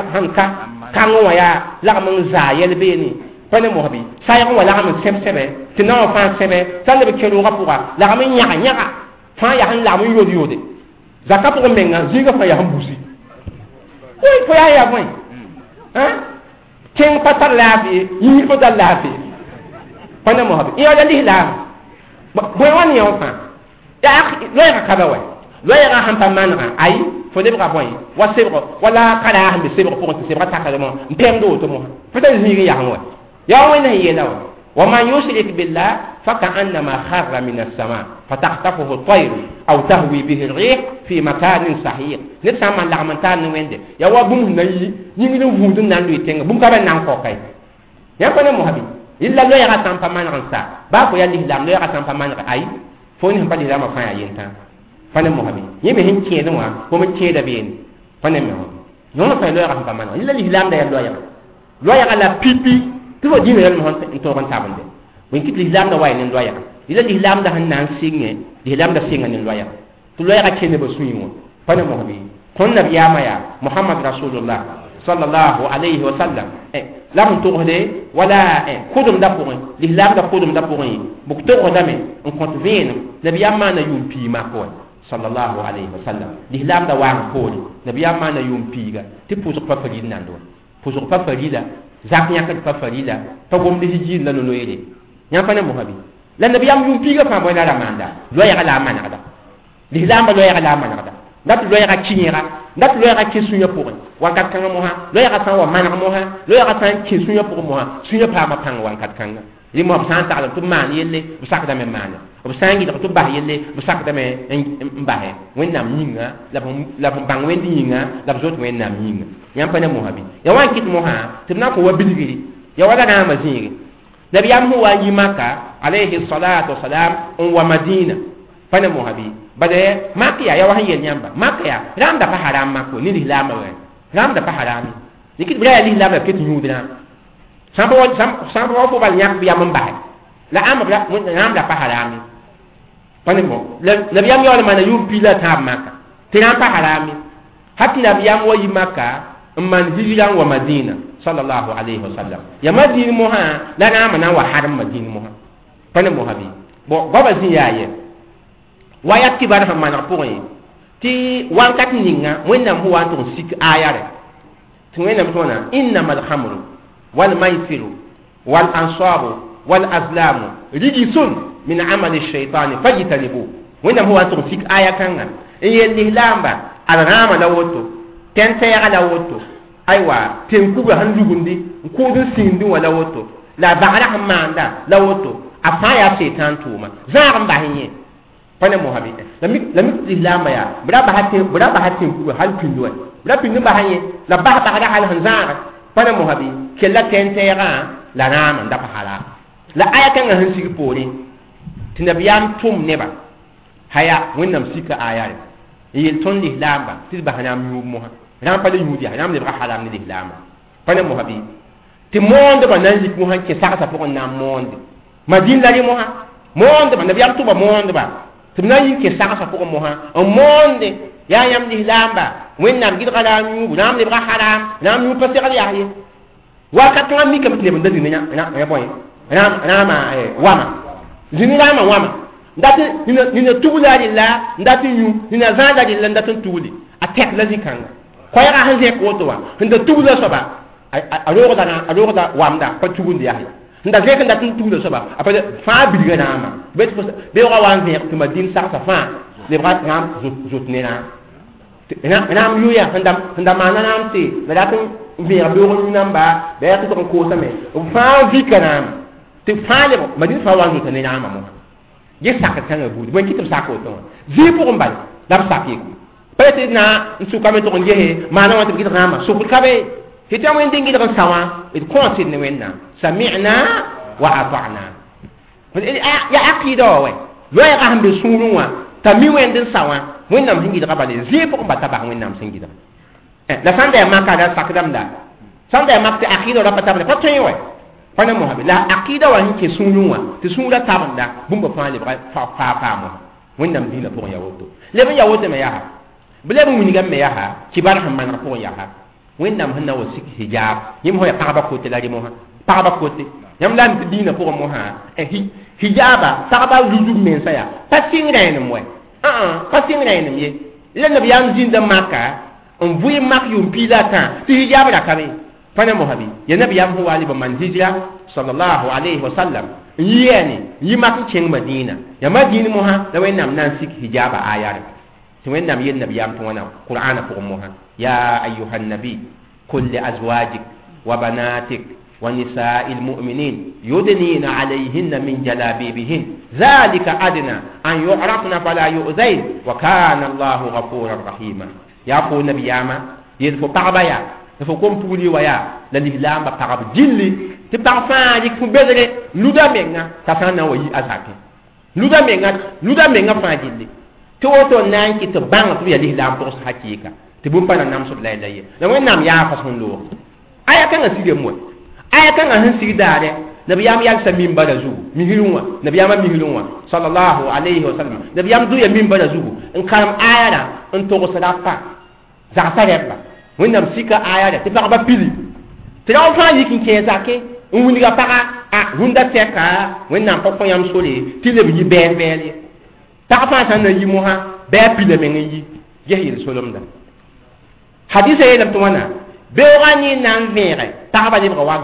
kan wa ya la mo za yel be ni fane mo habi sai ko wala am sebe tino fa sebe sale be kero ga puga la am nya fa ya han la mo yodi zakat ko menga ziga fa ya han busi oy ko ya boy hein ken patar lafi yi ko dal lafi fane mo habi ya dali la boy wani yo fa ya akhi lo ya ka ba wa lo ya han pa manra ay fo de bra boy wa sebro wala kala han be sebro ko to sebra takale mo mpendo to mo fata zigi ya han wa يا وين هي لو وما يشرك بالله فكأنما خر من السماء فتخطفه الطير أو تهوي به الريح في مكان صحيح نسمع لعمتان وينده يا وابن نيي يني وودن نان لوي تنغ بوم كابن نان كوكاي يا كون محبي إلا لو يرا تام فمان رنسا باكو يا لهلام لو يرا تام فمان أي فوني هم بدي لما فايا ينتا فانا محبي يمي هين كيدو ما كوم كيدا بين فانا مو نون فاي لو يرا تام فمان إلا لهلام ده لو يرا لا بيبي tu wa dina yal mo to ban tabande wen kit l'islam da way nen loya ila l'islam da hanan singe l'islam da singa nen loya tu loya ka kene ba suimo fana mo bi kon nabi yama ya muhammad rasulullah sallallahu alayhi wa sallam lam to hode wala khudum da pour l'islam da khudum da pour bu to hodame on compte vene nabi yama na yum pi ma ko sallallahu alayhi wa sallam l'islam da wa ko nabi yama na yum pi ga ti pour pa fadi nan do pour pa fadi la zak nya ka farila to gom de hiji la no yele nya fa ne mo habi la nabi am yum piga fa boy na la manda lo ya la mana da di lamba lo ya la mana da dat lo ya ka chinyera dat lo ya ka kisunya pour wa kat kan mo ha lo ya ka san wa mana mo ha lo ya ka san kisunya pour mo ha sunya pa ma pang wa kat kan li mo san ta la to man yele bu sak da me mana bu san gi da to ba yele bu sak da me mbahe wen nam nyinga la bang wen di nyinga la zot wen nam nyinga yam pa ne mo habi ya wan kit mo ha tibna ko wa bilgiri ya wala na maziri nabi am huwa yi maka alayhi salatu wassalam wa madina fa ne mo habi bade makiya ya wahan yel nyamba makiya ram da fa haram mako ni l'islam wa ram da fa haram ni kit bra l'islam da kit nyudna sambo fo bal nyak biya mamba la amra ram da fa haram fa ne mo nabi am yawla mana yum pila ta maka tiran fa haram hatta nabi am wa yi maka man hijran wa madina sallallahu alayhi wa sallam ya madina mo ha la na mana wa haram madina mo ha pane mo habi bo baba ziyaye waya kibar ha mana poyi ti wankat ninga wenda mo wa to sik ayare tungena mtona innamal khamru wal maisiru wal ansabu wal azlamu rijsun min amali shaytani fajtanibu wenda mo wa to sik aya kanga yelli lamba al rama la woto tente ya la woto aywa tem kuga han lugundi ko do sindi wala woto la bagara hamanda la woto afa ya setan tuma zaram bahinye pane mohabi lamik islama ya bra ba hatin kuga hal pindo bra pindo bahanye la bagara hal hanzara pane mohabi kella tentera la nama nda pahala la aya kan han sigi pore tinabiyam tum neba haya wonnam sika ayare yel ton lihlamba tis bahanam yu moha ram pa le yudi ram le haram ni lihlamba pane mohabi ti monde ba nan zik moha ke saka pour na monde madine la moha monde ba nabiyam tuba monde ba ti nan yin ke saka pour moha un monde ya yam lihlamba wonnam gid kala yu ram le haram ram yu pa sekali yahi wakat ngam mi kam le ban dadi na boy rama wama zini rama wama ndati nina tugula lilla ndati nyu nina zanda lilla ndati tuguli atek la zikanga ko ya hanze ko to wa nda tugula soba aloga wamda pa tugundi yahi nda zeka ndati tugula soba apa fa bidiga nama be wa wanze to madin sa fa le brat ngam zutnena nam yuya handa mana nam ti la tin be rabbi namba be ya to ko same fa zikana ti faale madin fa wanzu tane nama mo ye sakka tanga budi bon kitam sakko to zi pour mbal dab sakki peut être na su kame to ngehe mana wata kitam nama su kabe hitam wen dingi da sawa it konsit ne wenna sami'na wa ata'na ya aqida we lo ya hambe sununwa tami wen din sawa wennam hingi da bale zi pour mbata ba wennam singi da la sanda maka da sakdam da sanda makta aqida da patable ko toyewe pana mohabi la aqida wa hinke sununwa ti sunura tabanda bumba fani fa mo wendam dina pour yawoto lebe yawoto me yaha blebe muniga me yaha kibar hamman pour yaha wendam hanna wasik hijab yim hoya paraba ko te la di moha paraba ko te yam lan dina pour moha hijaba paraba ludu men saya pasingre ne moy pasingre ne ye le nabi yam jinda makka on vuye mak yum pilata ti hijab da kabe pana mohabi ya nabi yam huwa ali man hijra sallallahu alaihi wasallam yeni yimak king madina ya madina moha da wenam nan sik hijaba ayar to wenam yen nabi yam tona qur'ana pour moha ya ayyuhan nabi kul li azwajik wa banatik wa nisa'il mu'minin yudnina alayhinna min jalabibihin zalika adna an yu'rafna fala yu'zain wa kana Allahu ghafurar rahima ya ko nabi yama yel fo parabaya fo kom puli waya la lihlamba parab jilli ti parfum dik fu bedere luda menga ta sana wayi azaki luda menga fa jilli to to nan ki to bang tu ya lihlam pour hakika ti bum pana nam sut laylaye la wen nam ya fa son lo aya kan asige mo aya kan han sigidare nabi yam yal sa mimba da zu mihilunwa nabi yam mihilunwa sallallahu alaihi wasallam nabi yam du ya mimba da zu in karam aya da in to sadaqa za sareba wẽnnaam sika aya da tɩ pagba pili tɩ ra fãa yik n kẽe zake n wilga paga rũndã tɛka wẽnnaam pa kõ yãmb sore tɩ leb yi bɛɛs-bɛɛs ye pag fãa sãn na yi mosã bɩ a pila meng n yi ges yel solemda hadisa yeelame tɩ wãna beoogã yẽ na n vẽege pagba lebga wa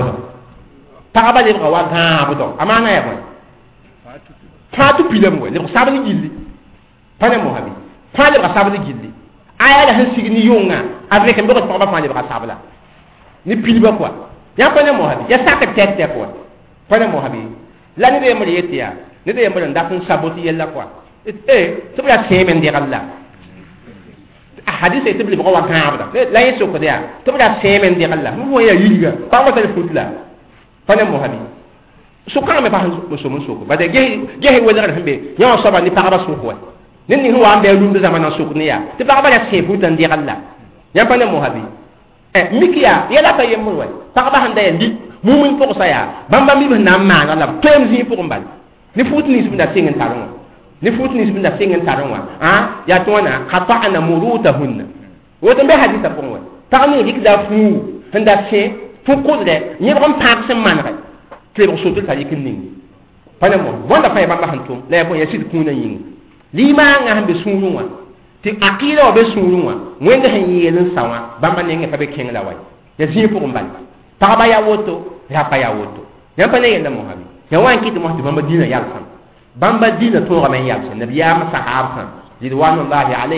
gãabdɔ a maana ya bõe fãa tɩ pilame we lebg sabl gilli pa ne mosabi fãa lebga sabl gilli aya da han signi yonga avec mbo ko ba fani ba sabla ni pilba quoi ya pa ne mohabi ya saka tete quoi pa ne mohabi la ni de mo yetiya ni de mo nda kun saboti yella quoi to ya semen de Allah hadith ite bi ko wa kan abda la yeso ko dia to ya semen de Allah mo ya yiga pa wa tele futla pa ne mohabi so kan me pa mo so ko ba de ge wala hambe ya so ba ni pa ba so ko nini huwa ambe lundu zamana sukniya ti ba ya sefu tan di Allah ya pa ne mohabi mikiya ya la ta yemu wa ta ba handa yandi mumun pour saya bamba mi na ma na la tem zi pour mbal ni futni sibda singen taronwa ya tona qata'na murutahunna woto be hadisa pour wa ta ni hikda fu handa se fu kodre ni ron pak sem manra klebo sotul ta yikin ning pa ne mo wanda fa bamba hantum la bo ya sid kuna yin lima nga hambe sununwa ti akira be sununwa wende han yelen sawa bamba nenge fa be kengla wai ya zi pour mbal pa ba ya woto ya pa ya woto ya pa ne yenda mohabi ya wan kiti mo bamba dina yalsan bamba dina to ga men yalsan nabiya ma sahaba ridwanullahi alaihim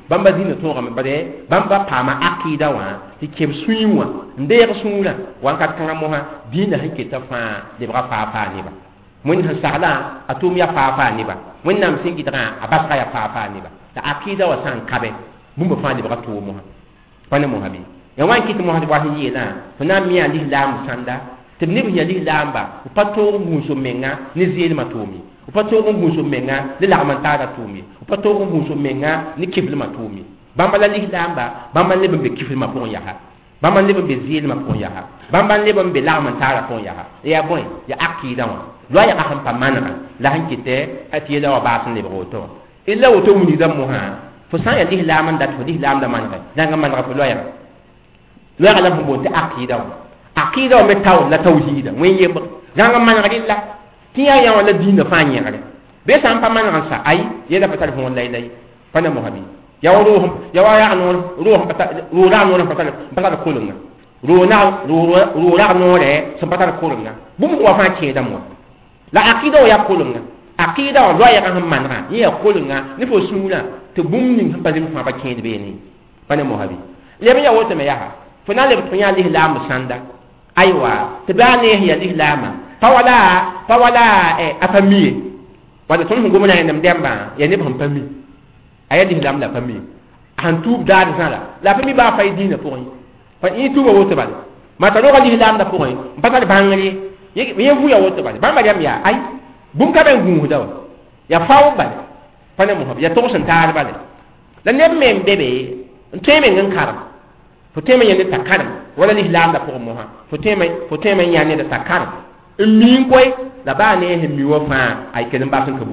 bamba dina to ngam bade bamba pama akida wa ti kem suiwa ndeer suula wan kat kanga mo ha dina hakita fa de bra fa ni ba mun ha sala atum ya fa ni ba mun nam sin kitara abaka ya fa ni ba ta akida wa san kabe bumba fa de bra to mo ha pana mo habi ya wan kit mo ha wa hi la fana mi ali lam sanda tibni bi ali lamba upato muso menga ni zeli matomi upato muso menga ni la mantara tumi upato muso menga ni kibli matomi bamba la li lamba bamba le be kifli ma pon ya ha bamba le be zeli ma pon ya ha bamba le be la mantara pon ya ha ya boy ya akida wa lo ya ka pa manaka la hankite atiya wa basan le boto illa woto muni dam mo ha fo san ya li laman dat fo li lam da manaka danga manaka fo lo ya la bo te akida wa akida wa metaw la tawhida wen yeb danga manaka dilla tiya ya wala dina fanya gare be san pa manaka sa ay yela patal fo lay lay pana mo habi ya ruhum ya wa ya no ruhum patal ruhum no patal kulunga ruhum no re so patal kulunga bum wa fa ke dam la akida wa ya kulunga akida wa lo ya kan manaka ya kulunga ni fo sula to bum ning pa dim fa ba ke de be ni pana mo habi le ya wote me ya ha fo na le tunya li la musanda aywa tibane ya li lama pawala afami wala tun ngum na ndam demba ya ne bam pami aya di lam la pami han tub dar sala la pami ba fay dina pour yi fa yi tuba wote bal ma ta ro li lam da pour yi mpata bangari ye fu ya wote bal bamba jam ya ay bum ka ben gu daw ya faw bal fa ne mo ya to san tar bal la ne mem bebe nteme ngan karam fo teme yende takaram wala li lam da pour mo ha fo teme yande da takaram min koy da ba ne he mi wo fa ay kelen ba san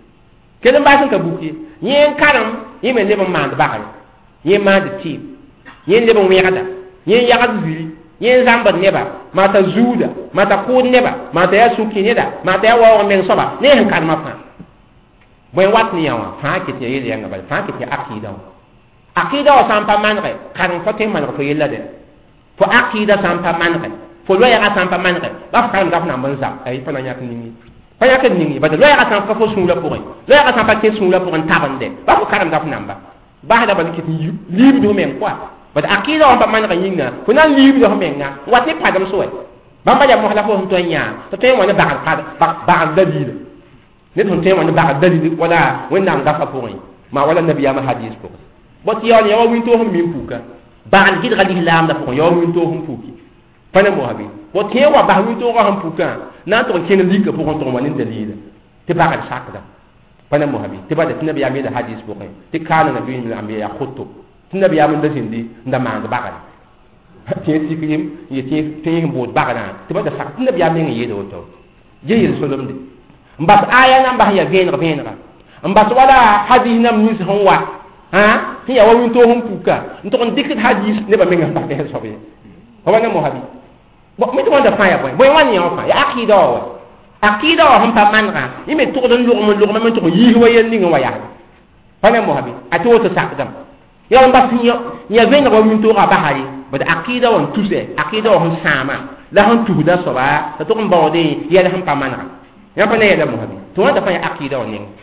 kabuki yen karam yeme le ba ma da ba yen ma da ti yen le ba wi gada yen ya gadu zuri yen zamba neba mata zuda mata ko neba mata ya suki ne da mata ya wa men soba ne han karma fa boy wat ni yawa fa ke te yele yanga ba fa ke te akida wa sampa manre kan fa te man ko yella de fo akida sampa manre fo lo ya sampa manre ba fa kan gafna man sa ay fa na nyak ni fa ya kan ni ba de lo ya sampa fo sula pour lo ya sampa ke sula pour en tabande ba ko karam gafna ba da ba ke ni libi do men quoi ba akida wa pa manre yinga fo na libi do men nga wat ni padam so ba ba ya mo hala fo to nya to te mo ne ba dalil ne to te mo ne ba dalil wala wenda ngafa pour ma wala nabiya ma hadis ko bot yaw yaw win to hum min puka baan gid gadi lam da ko yaw win to hum puki pana mo habi bot yewa ba win to hum puka na to ken lika pour on to manin dalil te ba ka sakda pana mo habi te ba da nabi amida hadis bo te kana nabi min ambiya khutub nabi amun da sindi nda ma da ba ka te sikrim ye te bo ba ka na te ba da sak nabi amin ye do to je ye solom de mbas aya na ba ya venra mbas wala hadis nam nis honwa ha ya wa winto hum puka nto kon dikit hadis ne ba menga pa de sobe ho wana mo habi bo mi to wanda fa ya boy wani ya fa ya akida wa hum pa manra ime to don lu mo men to yi wa yen ninga wa ya wana mo habi ato to sakdam ya on ba ya venga wa winto ga bahari ba da akida wa tuse akida wa hum sama la hum tuda soba to kon ba de ya la hum pa manra ya pa ne ya mo habi to wanda fa ya akida wa ning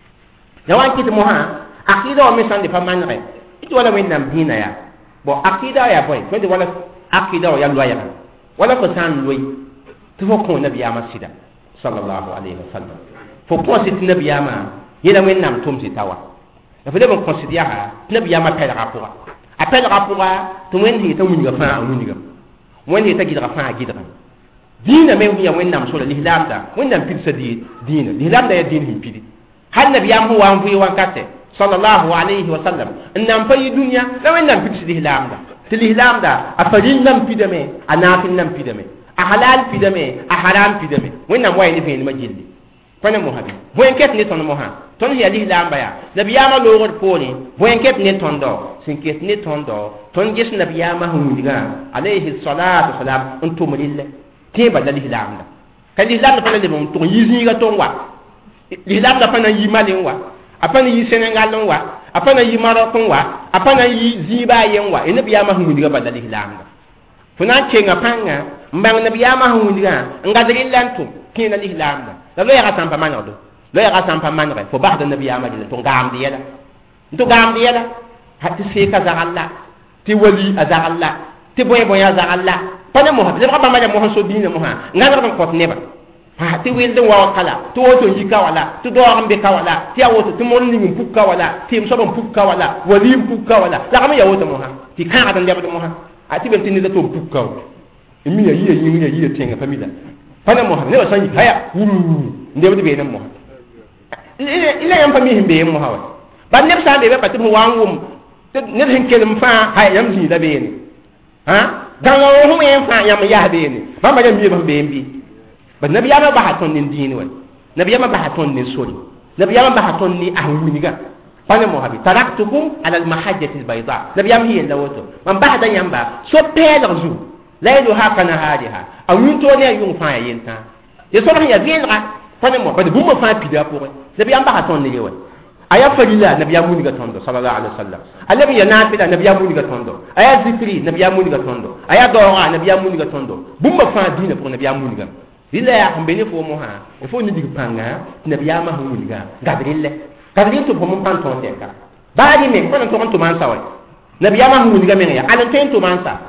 ya wan kit mo ha akida wa mesan de pamanre ito wala wen nam dina ya bo akida ya boy ko de wala akida wa ya loya wala ko san loy to ko nabi ya masida sallallahu alaihi wasallam fo ko sit nabi ya ma yela wen nam tum si tawa da fa de bon consider ha nabi ya ma pela rapora apel rapora to wen hi to mun ga fa mun ga wen hi ta gidra fa gidra dina me ya wen nam so la lihlam da wen nam pil sa dina lihlam da ya din hi pili hal nabi ya mu wa fu wa kate sallallahu alaihi wasallam annam fayi dunya la wannam pitsi lamda tili lamda afadin nam pidame anafin nam pidame a halal pidame a haram pidame wannam wayni fe ni majilli fana mo habi boyen ket ne ton mo ha ton ya li lamba ya nabiyama logor poni boyen ket ne ton do sin ket ne ton do ton gis nabiyama hundiga alaihi salatu wassalam antum lille tiba li lamda kan li lamda fana le mo ton yizi ga ton wa li lamda fana yi malin wa apana yi Senegal wa apana yi Maroc wa apana yi Ziba yen wa ina biya ma hundiga badali hilanga funa chenga panga mbang na biya ma hundiga ngadri lantu kina li hilanga la lo ya sampa manado lo ya sampa manre fo bahda nabi ya ma dile to gamdi yala hati se ka za Allah ti wali aza Allah ti boy boy aza Allah pana mo ha ba ma ja mo so dina mo ha ngala ko ko neba ha ti wel de wa kala to woto yika wala to do ambe ka wala ti awoto ti mon ni pukka wala ti so bon pukka wala wali pukka wala la kam ya woto mo ha ti ka ada ndebe mo ha ati ben tin da to pukka mi ya yi tenga famida pana mo ha ne ba sanyi haya ndebe be nan mo ila yam fami himbe mo ha wa ba ne sa de be pati mo wangum ne hin kelum fa haya yam zi da be ni ha dango ho me fa yam ya be ni ba ma jam bi ba be mbi ba nabi yama ba haton ni dini wa nabi yama ba haton ni sori nabi yama ba haton ni ahwiniga pana mo habi taraktukum ala al mahajjati al bayda nabi yama hiya lawoto man ba hadan yamba so pelerzu laylu hakana hadiha awin to ne yung fa yenta ye so ya vienra pana mo ba de bumma fa pida pour nabi yama ba haton ni yewa aya falila nabi yama muniga tondo sallallahu alaihi wasallam alabi ya nafila nabi yama muniga tondo aya zikri nabi yama muniga tondo aya doa nabi yama muniga tondo bumma fa dina pour nabi yama muniga ila ya mbene fo mo ha fo ni dig panga nabi yama humuliga gadrille gadrille to mo pan ton teka baadi me ko non to man sawa nabi yama humuliga men ya ala ten to man sa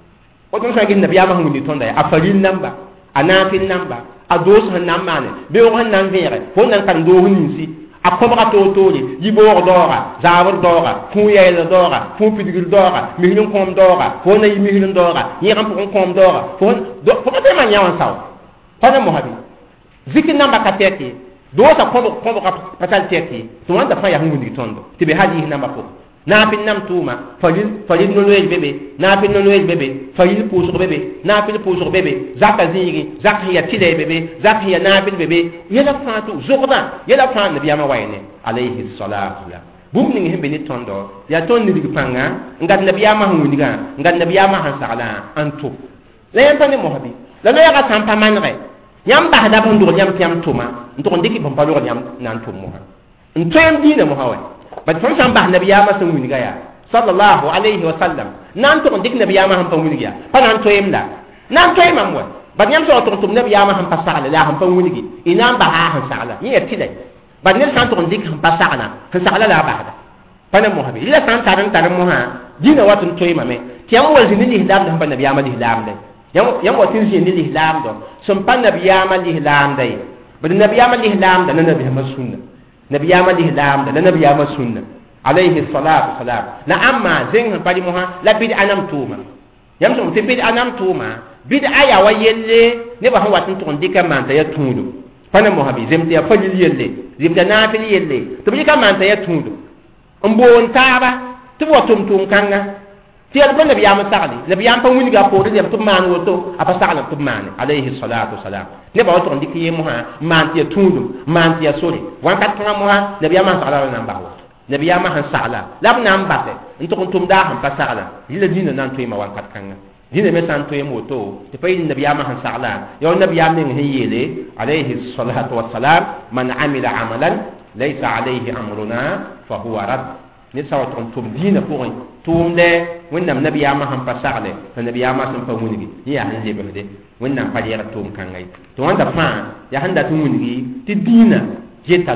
o ton sa gin nabi yama humuli ton da ya afalin namba anafin namba ados han namane be o han nan vere fo nan kan do hunisi akobra to tole yibor dora zawar dora fu yel dora fu pidigil dora mihlun kom dora fo na mihlun dora yiram kom dora fo ko te man yawan sawa pana mo habi zikir namba ka teki do sa ko ka patal teki to wanda fa ya hungu tondo tibe haji namba ko na pin nam tuma falil no loyel bebe na pin no loyel bebe falil pusur bebe na pin pusur bebe zaka zigi zakiya tide bebe zakiya na pin bebe yela fatu zurda yela fa nabi ama wayne alayhi salatu la bum ni hembe ni tondo ya ton ni digpanga ngat nabi ama hungu diga ngat nabi ama hansala antu la yantane mo habi la no yaga tampa manre yam ba da bundur yam tiam tuma ndo ndiki bomba lo yam nan tum mo ha ntoyam dina mo hawa ba fon sam ba nabiya ma sun winiga ya sallallahu alaihi wa sallam nan to ndik nabiya ma ham pa winiga pa nan toyem da nan toyem mo ba yam so to tum nabiya ma ham pa sala la ham pa winigi inam ba ha han sala ni ya tidai ba ne san to ndik ham pa sala han sala la ba da pa na mo habi ila san taran mo ha dina watun toyema me tiam wal zini ni hidam da ham pa nabiya ma di hidam da yam watin shi ni lihlam do sun pan nabiyama lihlam dai bad nabiyama lihlam da nabiyama sunna nabiyama lihlam da nabiyama sunna alayhi salatu salam na amma zin pali moha la bid anam tuma yam so te bid anam tuma bid aya wa yelle ne ba hawatin to ndika man ta ya tundu pana moha bi zem te ya fajil yelle zem da nafil yelle to bi ka man ta ya tundu mbo ntaba to watum tum kanga ti al nabi ya masali nabi ya pa wuni ga ko de to man woto apa sala to man alayhi salatu wasalam ne ba woto ndiki yemo ha man ti tundu man ti sori wan kat ma mo ha nabi ya masala na ba woto nabi ya ma han sala lab na mbate nto ko tum da han pa sala dile dina nan to ma wan kat kanga dina me tan to yemo to te pa nabi ya ma han sala yo nabi ya men hiyele alayhi salatu wasalam man amila amalan laysa alayhi amruna fa huwa rad ni sawa tum dina pour tumde wẽnnaam nabiyaamã sẽn pa sagle t'a nabiyaamã sẽn pa wilgi yẽ yaa sẽn zebsde wẽnnaam pa yɛg tʋʋm kãngã ye tɩ wãnda fãa yaa sẽn dat n wilgi tɩ dĩinã geta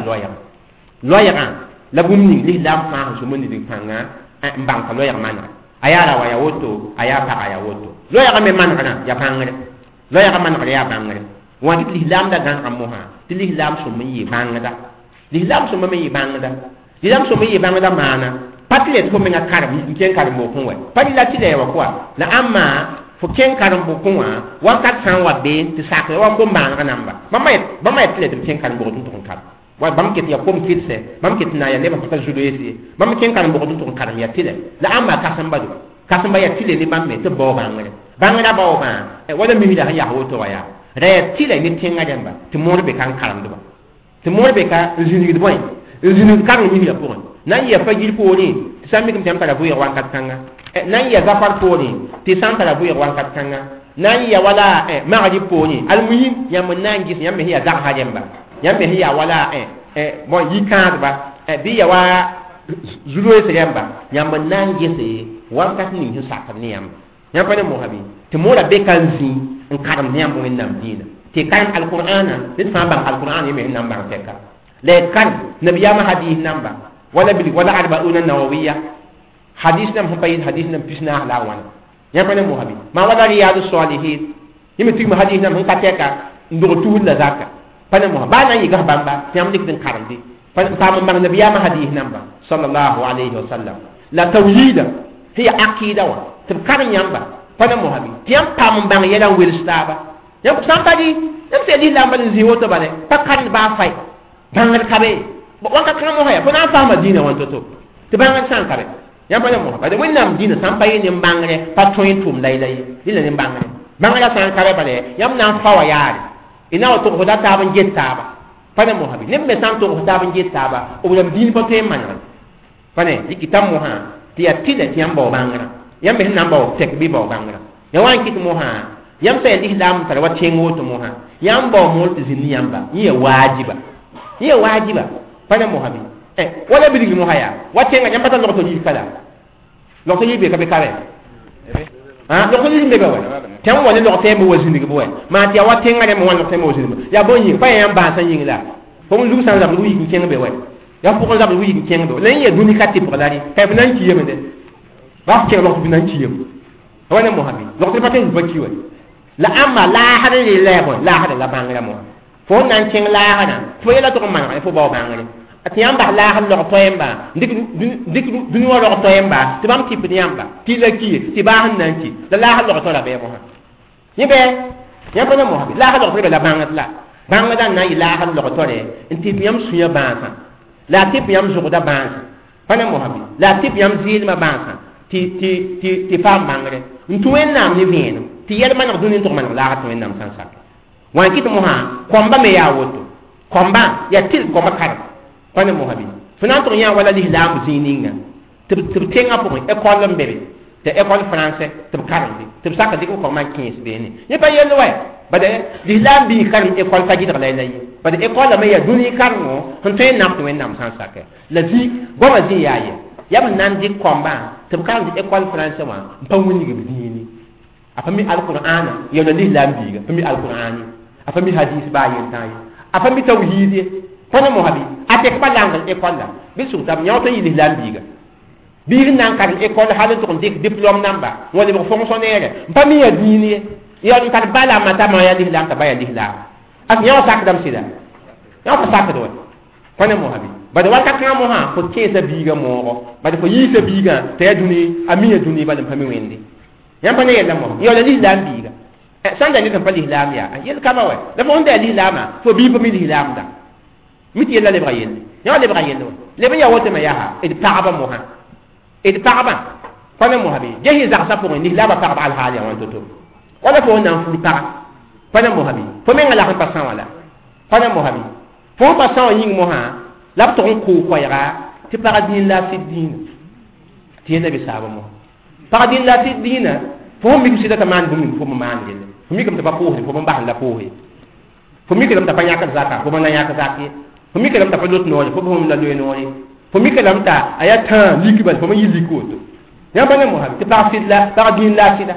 loɛɛgã la bũmb ning lislaam fãa sẽn sõm n nidg pãngã n bãng ka loɛɛg manega a yaa ra wa ya woto a yaa pagã ya woto loɛɛgã me manegrã ya bãngre loɛɛgã manegr yaa bãngre wã tɩ lislaam da gãngã mosã tɩ lislaam sõm n yɩ bãngda lislaam sõma me yɩ bãngda lislaam sõm n yɩ bãngda maana patlet ko menga karam ken karam bo kunwa patila tile wa kwa la amma fo ken karam bo kunwa wa kat san wa be ti sakre wa ko man namba mama tile ken karam bo tun kan wa bam ket ya kom kitse bam ket na ya ne ba ta judo yesi bam ken karam bo tun karam ya tile la amma kasamba ya tile ni bam me to bo bangare ba o ba e wala mi da ya hoto wa ya re tile ni tenga jamba ti morbe kan karam do ba ti morbe ka jini boy jini karam ni ya pour nan ya fajir poni sami kum tempara buya wankat kanga nan ya zafar poni ti santara buya wankat kanga nan ya wala maadi poni almuhim ya mun nan gis ya me ya zak hajemba ya me ya wala mo yikad ba bi ya wa zulo se yamba ya mun nan gis wankat ni hin sakar ni yamba ya pa ne mo habi ti mora be kanzi en karam ni yamba wen nam dina ti kan alqur'ana ti fa ba alqur'ana me nam ba teka le kan nabiyama hadith namba wala arba'una nawawiyya hadis nam fa pay hadis nam pisna la wana ya pa ne mo habi ma wala riyadu salihin yimi tigma hadis nam ka teka ndo tuul la zakka pa ne mo ba na yi ga bamba yam dik den karandi pa ta mo mag nabiya ma hadis nam ba sallallahu alayhi wa sallam la tawhida hiya aqida wa tum kan yamba pa ne mo habi tiam pam bang yela wel staba yam sampadi yam te di lamba zi woto bale pa kan ba fay bangal kabe wanka kan mo haya ko na fa madina wanto to te bangal san kabe yam pa ne mo ba de wennam dina sampaye ni mbangre pa toyin tum laylay dila ni mbangre bangala san kabe bale yam na fa wa yaari ina to ko da ta ban jetta pa ne mo habi nem be san to ko da ban jetta ba o lam din pa te man pa ne dikitam mo ha ti atile ti am bo bangra yam be nan bo tek bi bo bangra ya wan kit mo ha yam pe islam tar wa chengo to mo ha yam bo mo ti zin yamba yi wajiba pa ne mo habi wala bi digi mo haya wa chenga yam pata lo to yi kala lo to yi be ka be kare lo ko yi be ba wa tan wala lo te mo wazini go wa ma ti wa tenga ne mo wa lo te mo wazini ya bo yi pa yam ba san yi la ko mo lu san la lu yi ku chenga be wa ya ko la lu yi ku chenga be len ye duni ka ti ko la ri ka bi nan ki yeme de ba ke lo bi nan ki yeme wa ne mo habi lo te pata ba ki wa la amma la hada le le ko la hada la bangara mo fo nan chenga la hada fo yela to ko man fo ba bangara atiyam ba la hada lo to yamba dik duni wa lo to yamba ti bam ti bi yamba ti la ki ti ba han nan ki la hada lo to la be mo ha yibe ya pa mo habi la hada lo to la bangara la bangara na ila hada lo to re inti bi yam suya ba sa la ti bi yam zo da ba sa pa mo habi la ti bi yam zil ma ba sa ti fam bangare ntuen nam ni vino ti yel man duni to man la to nam san sak wan kit mo ha komba me ya woto komba ya til komba kar pa ne mo habi finan to ya wala li lam zininga tib tenga po e kolom bebe te école français tib karandi tib saka dik ko man 15 beni ye pa yel way bade li lam bi karam école ka gidra lay lay bade école me ya duni karmo hon te nam to nam san sak la zi goma zi yaye yam nan dik komba tib karandi école français wa pa woni ge bini afami alqur'ana yo na lam bi ga afami alqur'ani afami hadith ba yen tay afami tawhid pana mo habi atek ba langal école la bisu tam nyawta yi lam bi ga bi nan kan école halu to dik diplôme namba wala mo fonctionnaire pami ya dini ya ni kan bala mata ma ya lam ta ba ya lam ak nyaw sak dam sida nyaw ta sak do pana mo habi bada waka kan mo ha ko kesa bi ga mo bada ko yi sa bi ga te duni amiya duni ba dam pami wendi yam pa ne yella mo yo la lam bi ga sanda ni kan pa lam ya yel kama wa da mo nda lam fo bi pa mi lam da miti yella le brayel yo le brayel le ba ya wote ma ya ha e pa ba mo ha e pa ba pa ne mo ha bi je hi za sa pour ni lam pa ba al hali wa to wala fo nan fu pa ne mo ha bi fo me ngala kan pa san wala pa ne mo ha bi fo pa san yin mo ha la to ko ko ya ti paradin la fi din ti nabi sahaba mo paradin la fi dina fo mi ci da man bu mi fo mo man gele fo mi kam ta ba ko fo mo ba la ko he fo mi kam ta pa nyaka zakka fo mo na nyaka zakki fo mi kam ta pa lot no fo mo la lo no fo mi kam ta ayata likibal fo mo yi likoto ya ba ne mo ha ti paradin la fi da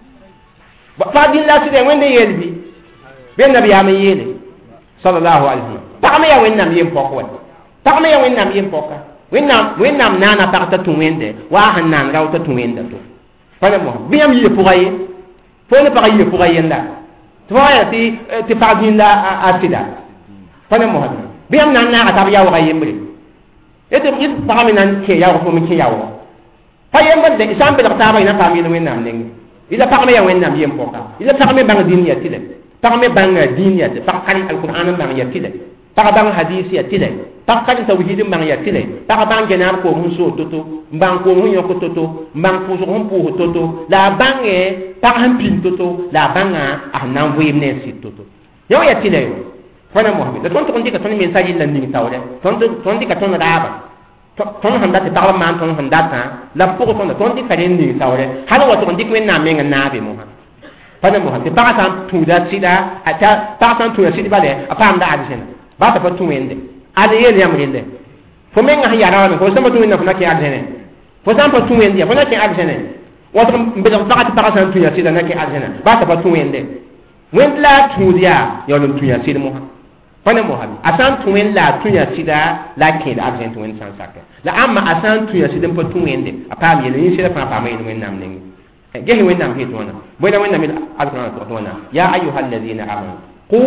paradin la fi da wende yelbi ben nabi ya me yele sallallahu alaihi wasallam pa me ya wennam yem pokwa pa me ya wennam yem pokka wennam nana parta tuwende wa hanan rawta tuwende to pana mo biam yi pouraye fo ne para yi pouraye nda to ya ti paradin la asida pana mo biam nan na ta ya wa yembre ete mi pa me nan ke ya ko mi ke ya wa pa yembre de isam be ta ba ina pa mi no wennam ning ila pa me ya wennam yem pokka ila pa me bang din ya tile pa me bang din ya te pa kan alquran bang ya tile pa bang hadith ya tile pa kan tawhid bang ya tile pa bang genar ko mun so toto bang ko mun yo ko toto bang ko so mun pu toto la bang e pa han pin toto la banga a nan vo yemne sit toto yo ya tile yo fona mo bi da ton ton dika ton men sa yilla ni tawre ton dika ton raba ton handa te taw man ton handa ta la po ton dika ren ni tawre hala wa ton dika men na men na be mo fona mo te pa san tu da sida ata pa san tu da sida bale apa anda adisen ba ta patu wende ade yele yam rende fo men nga yara wa ko sama tu wende fo na ki adene fo sam patu wende fo na ki adene wa to be da ta pa san tu ya sida na ki adene ba ta patu wende wende la tu dia yo no tu ya sida mo pana mohabi asan tuwen la tunya sida la kida argent wen san saka la amma asan tunya sida pa tuwende apam yele ni sida pa mai wen nam ning gehi wen nam het wana boyda wen nam alquran to wana ya ayyuhal ladina amanu qu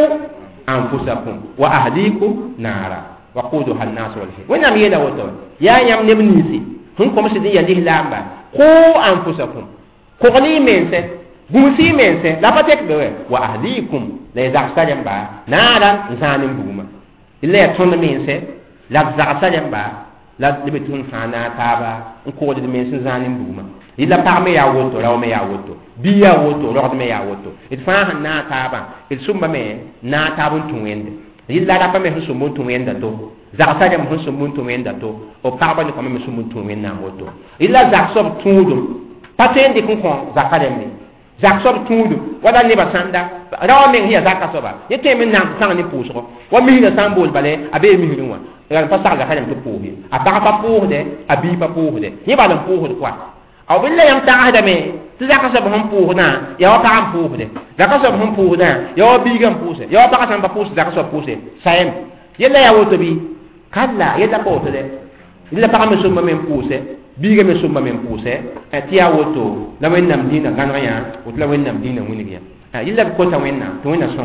anfusakum wa ahlikum nara wa quduha an-nas wal hijab wen nam yela woto ya yam nebnisi hun ko masi ya dih lamba qu anfusakum ko ni mense gumsi mense la patek be wa ahlikum la zaksalam ba nara zanim buma illa ton mense la zaksalam ba la libetun fana taba ko de mense zanim buma illa parme ya woto la me ya woto biya woto lo me ya woto it fa na taba it sumba me na tabun tunwende illa da pa me sumbu tunwenda to zaksalam hu sumbu tunwenda to o parba ni ko me sumbu tunwenda woto illa zaksob tudum patende kun zaksalam ni zaksob tuudu wala ne basanda rawa men hiya zakasoba yete men nam sang ni pusro wa mi na sambol bale abe mi hinwa ya pa sa zakale to puhi aba pa puhde abi pa puhde ni ba lan puhde kwa aw billa yam ta hada me zakasob hum puhna ya wa pa puhde zakasob hum puhna ya wa bi gam puse ya wa pa san ba puse zakasob puse sayem yella ya woto bi kala yella ko to de illa pa me summa men puse biga me sumba men puse atia woto la wennam dina ganra ya wotla wennam dina winigia yilla ko ta wenna to wenna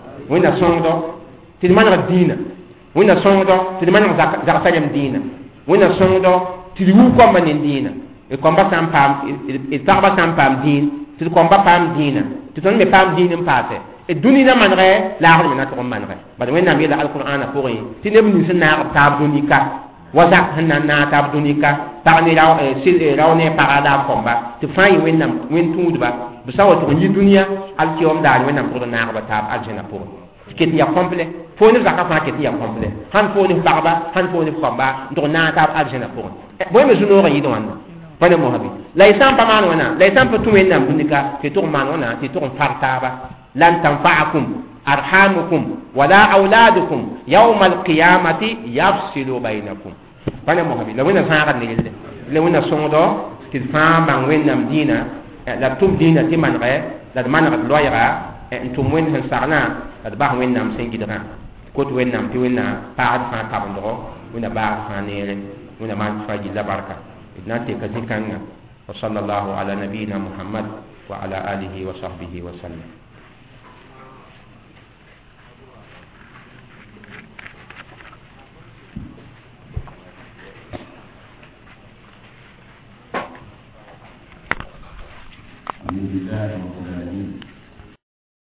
songdo ti manra dina wenna songdo ti manra zakayam dina wenna songdo ti wu ko manin dina e komba sam pam e tarba sam pam din ti komba pam dina ti ton me pam dina pase e dunina manre la har mena to manre ba wenna mi la alquran pour ti ne bin sinna tab dunika wazak hanan na tab dunika parni raw sil raw ne parada komba ti fayi wennam wen tudba bisawa to yi dunia alkiyom dal wennam pour na ba tab aljana pour ket ya complet fo ne zaka fa ket ya complet han fo ne barba han fo ne komba ndo na tab aljana pour boy me zuno yi don bana mo habi la isam pa man wana la isam pa tu wennam dunika ke to man wana ti to fartaba lan tanfa'akum arhamukum wala auladukum yawm alqiyamati yafsilu bainakum bana mo habi la wena saara ne yelde la wena songo ti fa bang wennam dina la tum dina ti man re la man ra loyra entum wen han sarna la ba wennam sengidra ko to wennam ti wenna pa fa tabndo wena ba fa ne wena man fa ji la barka idna te ka zikanga wa sallallahu ala nabiyina muhammad wa ala alihi wa sahbihi wa sallam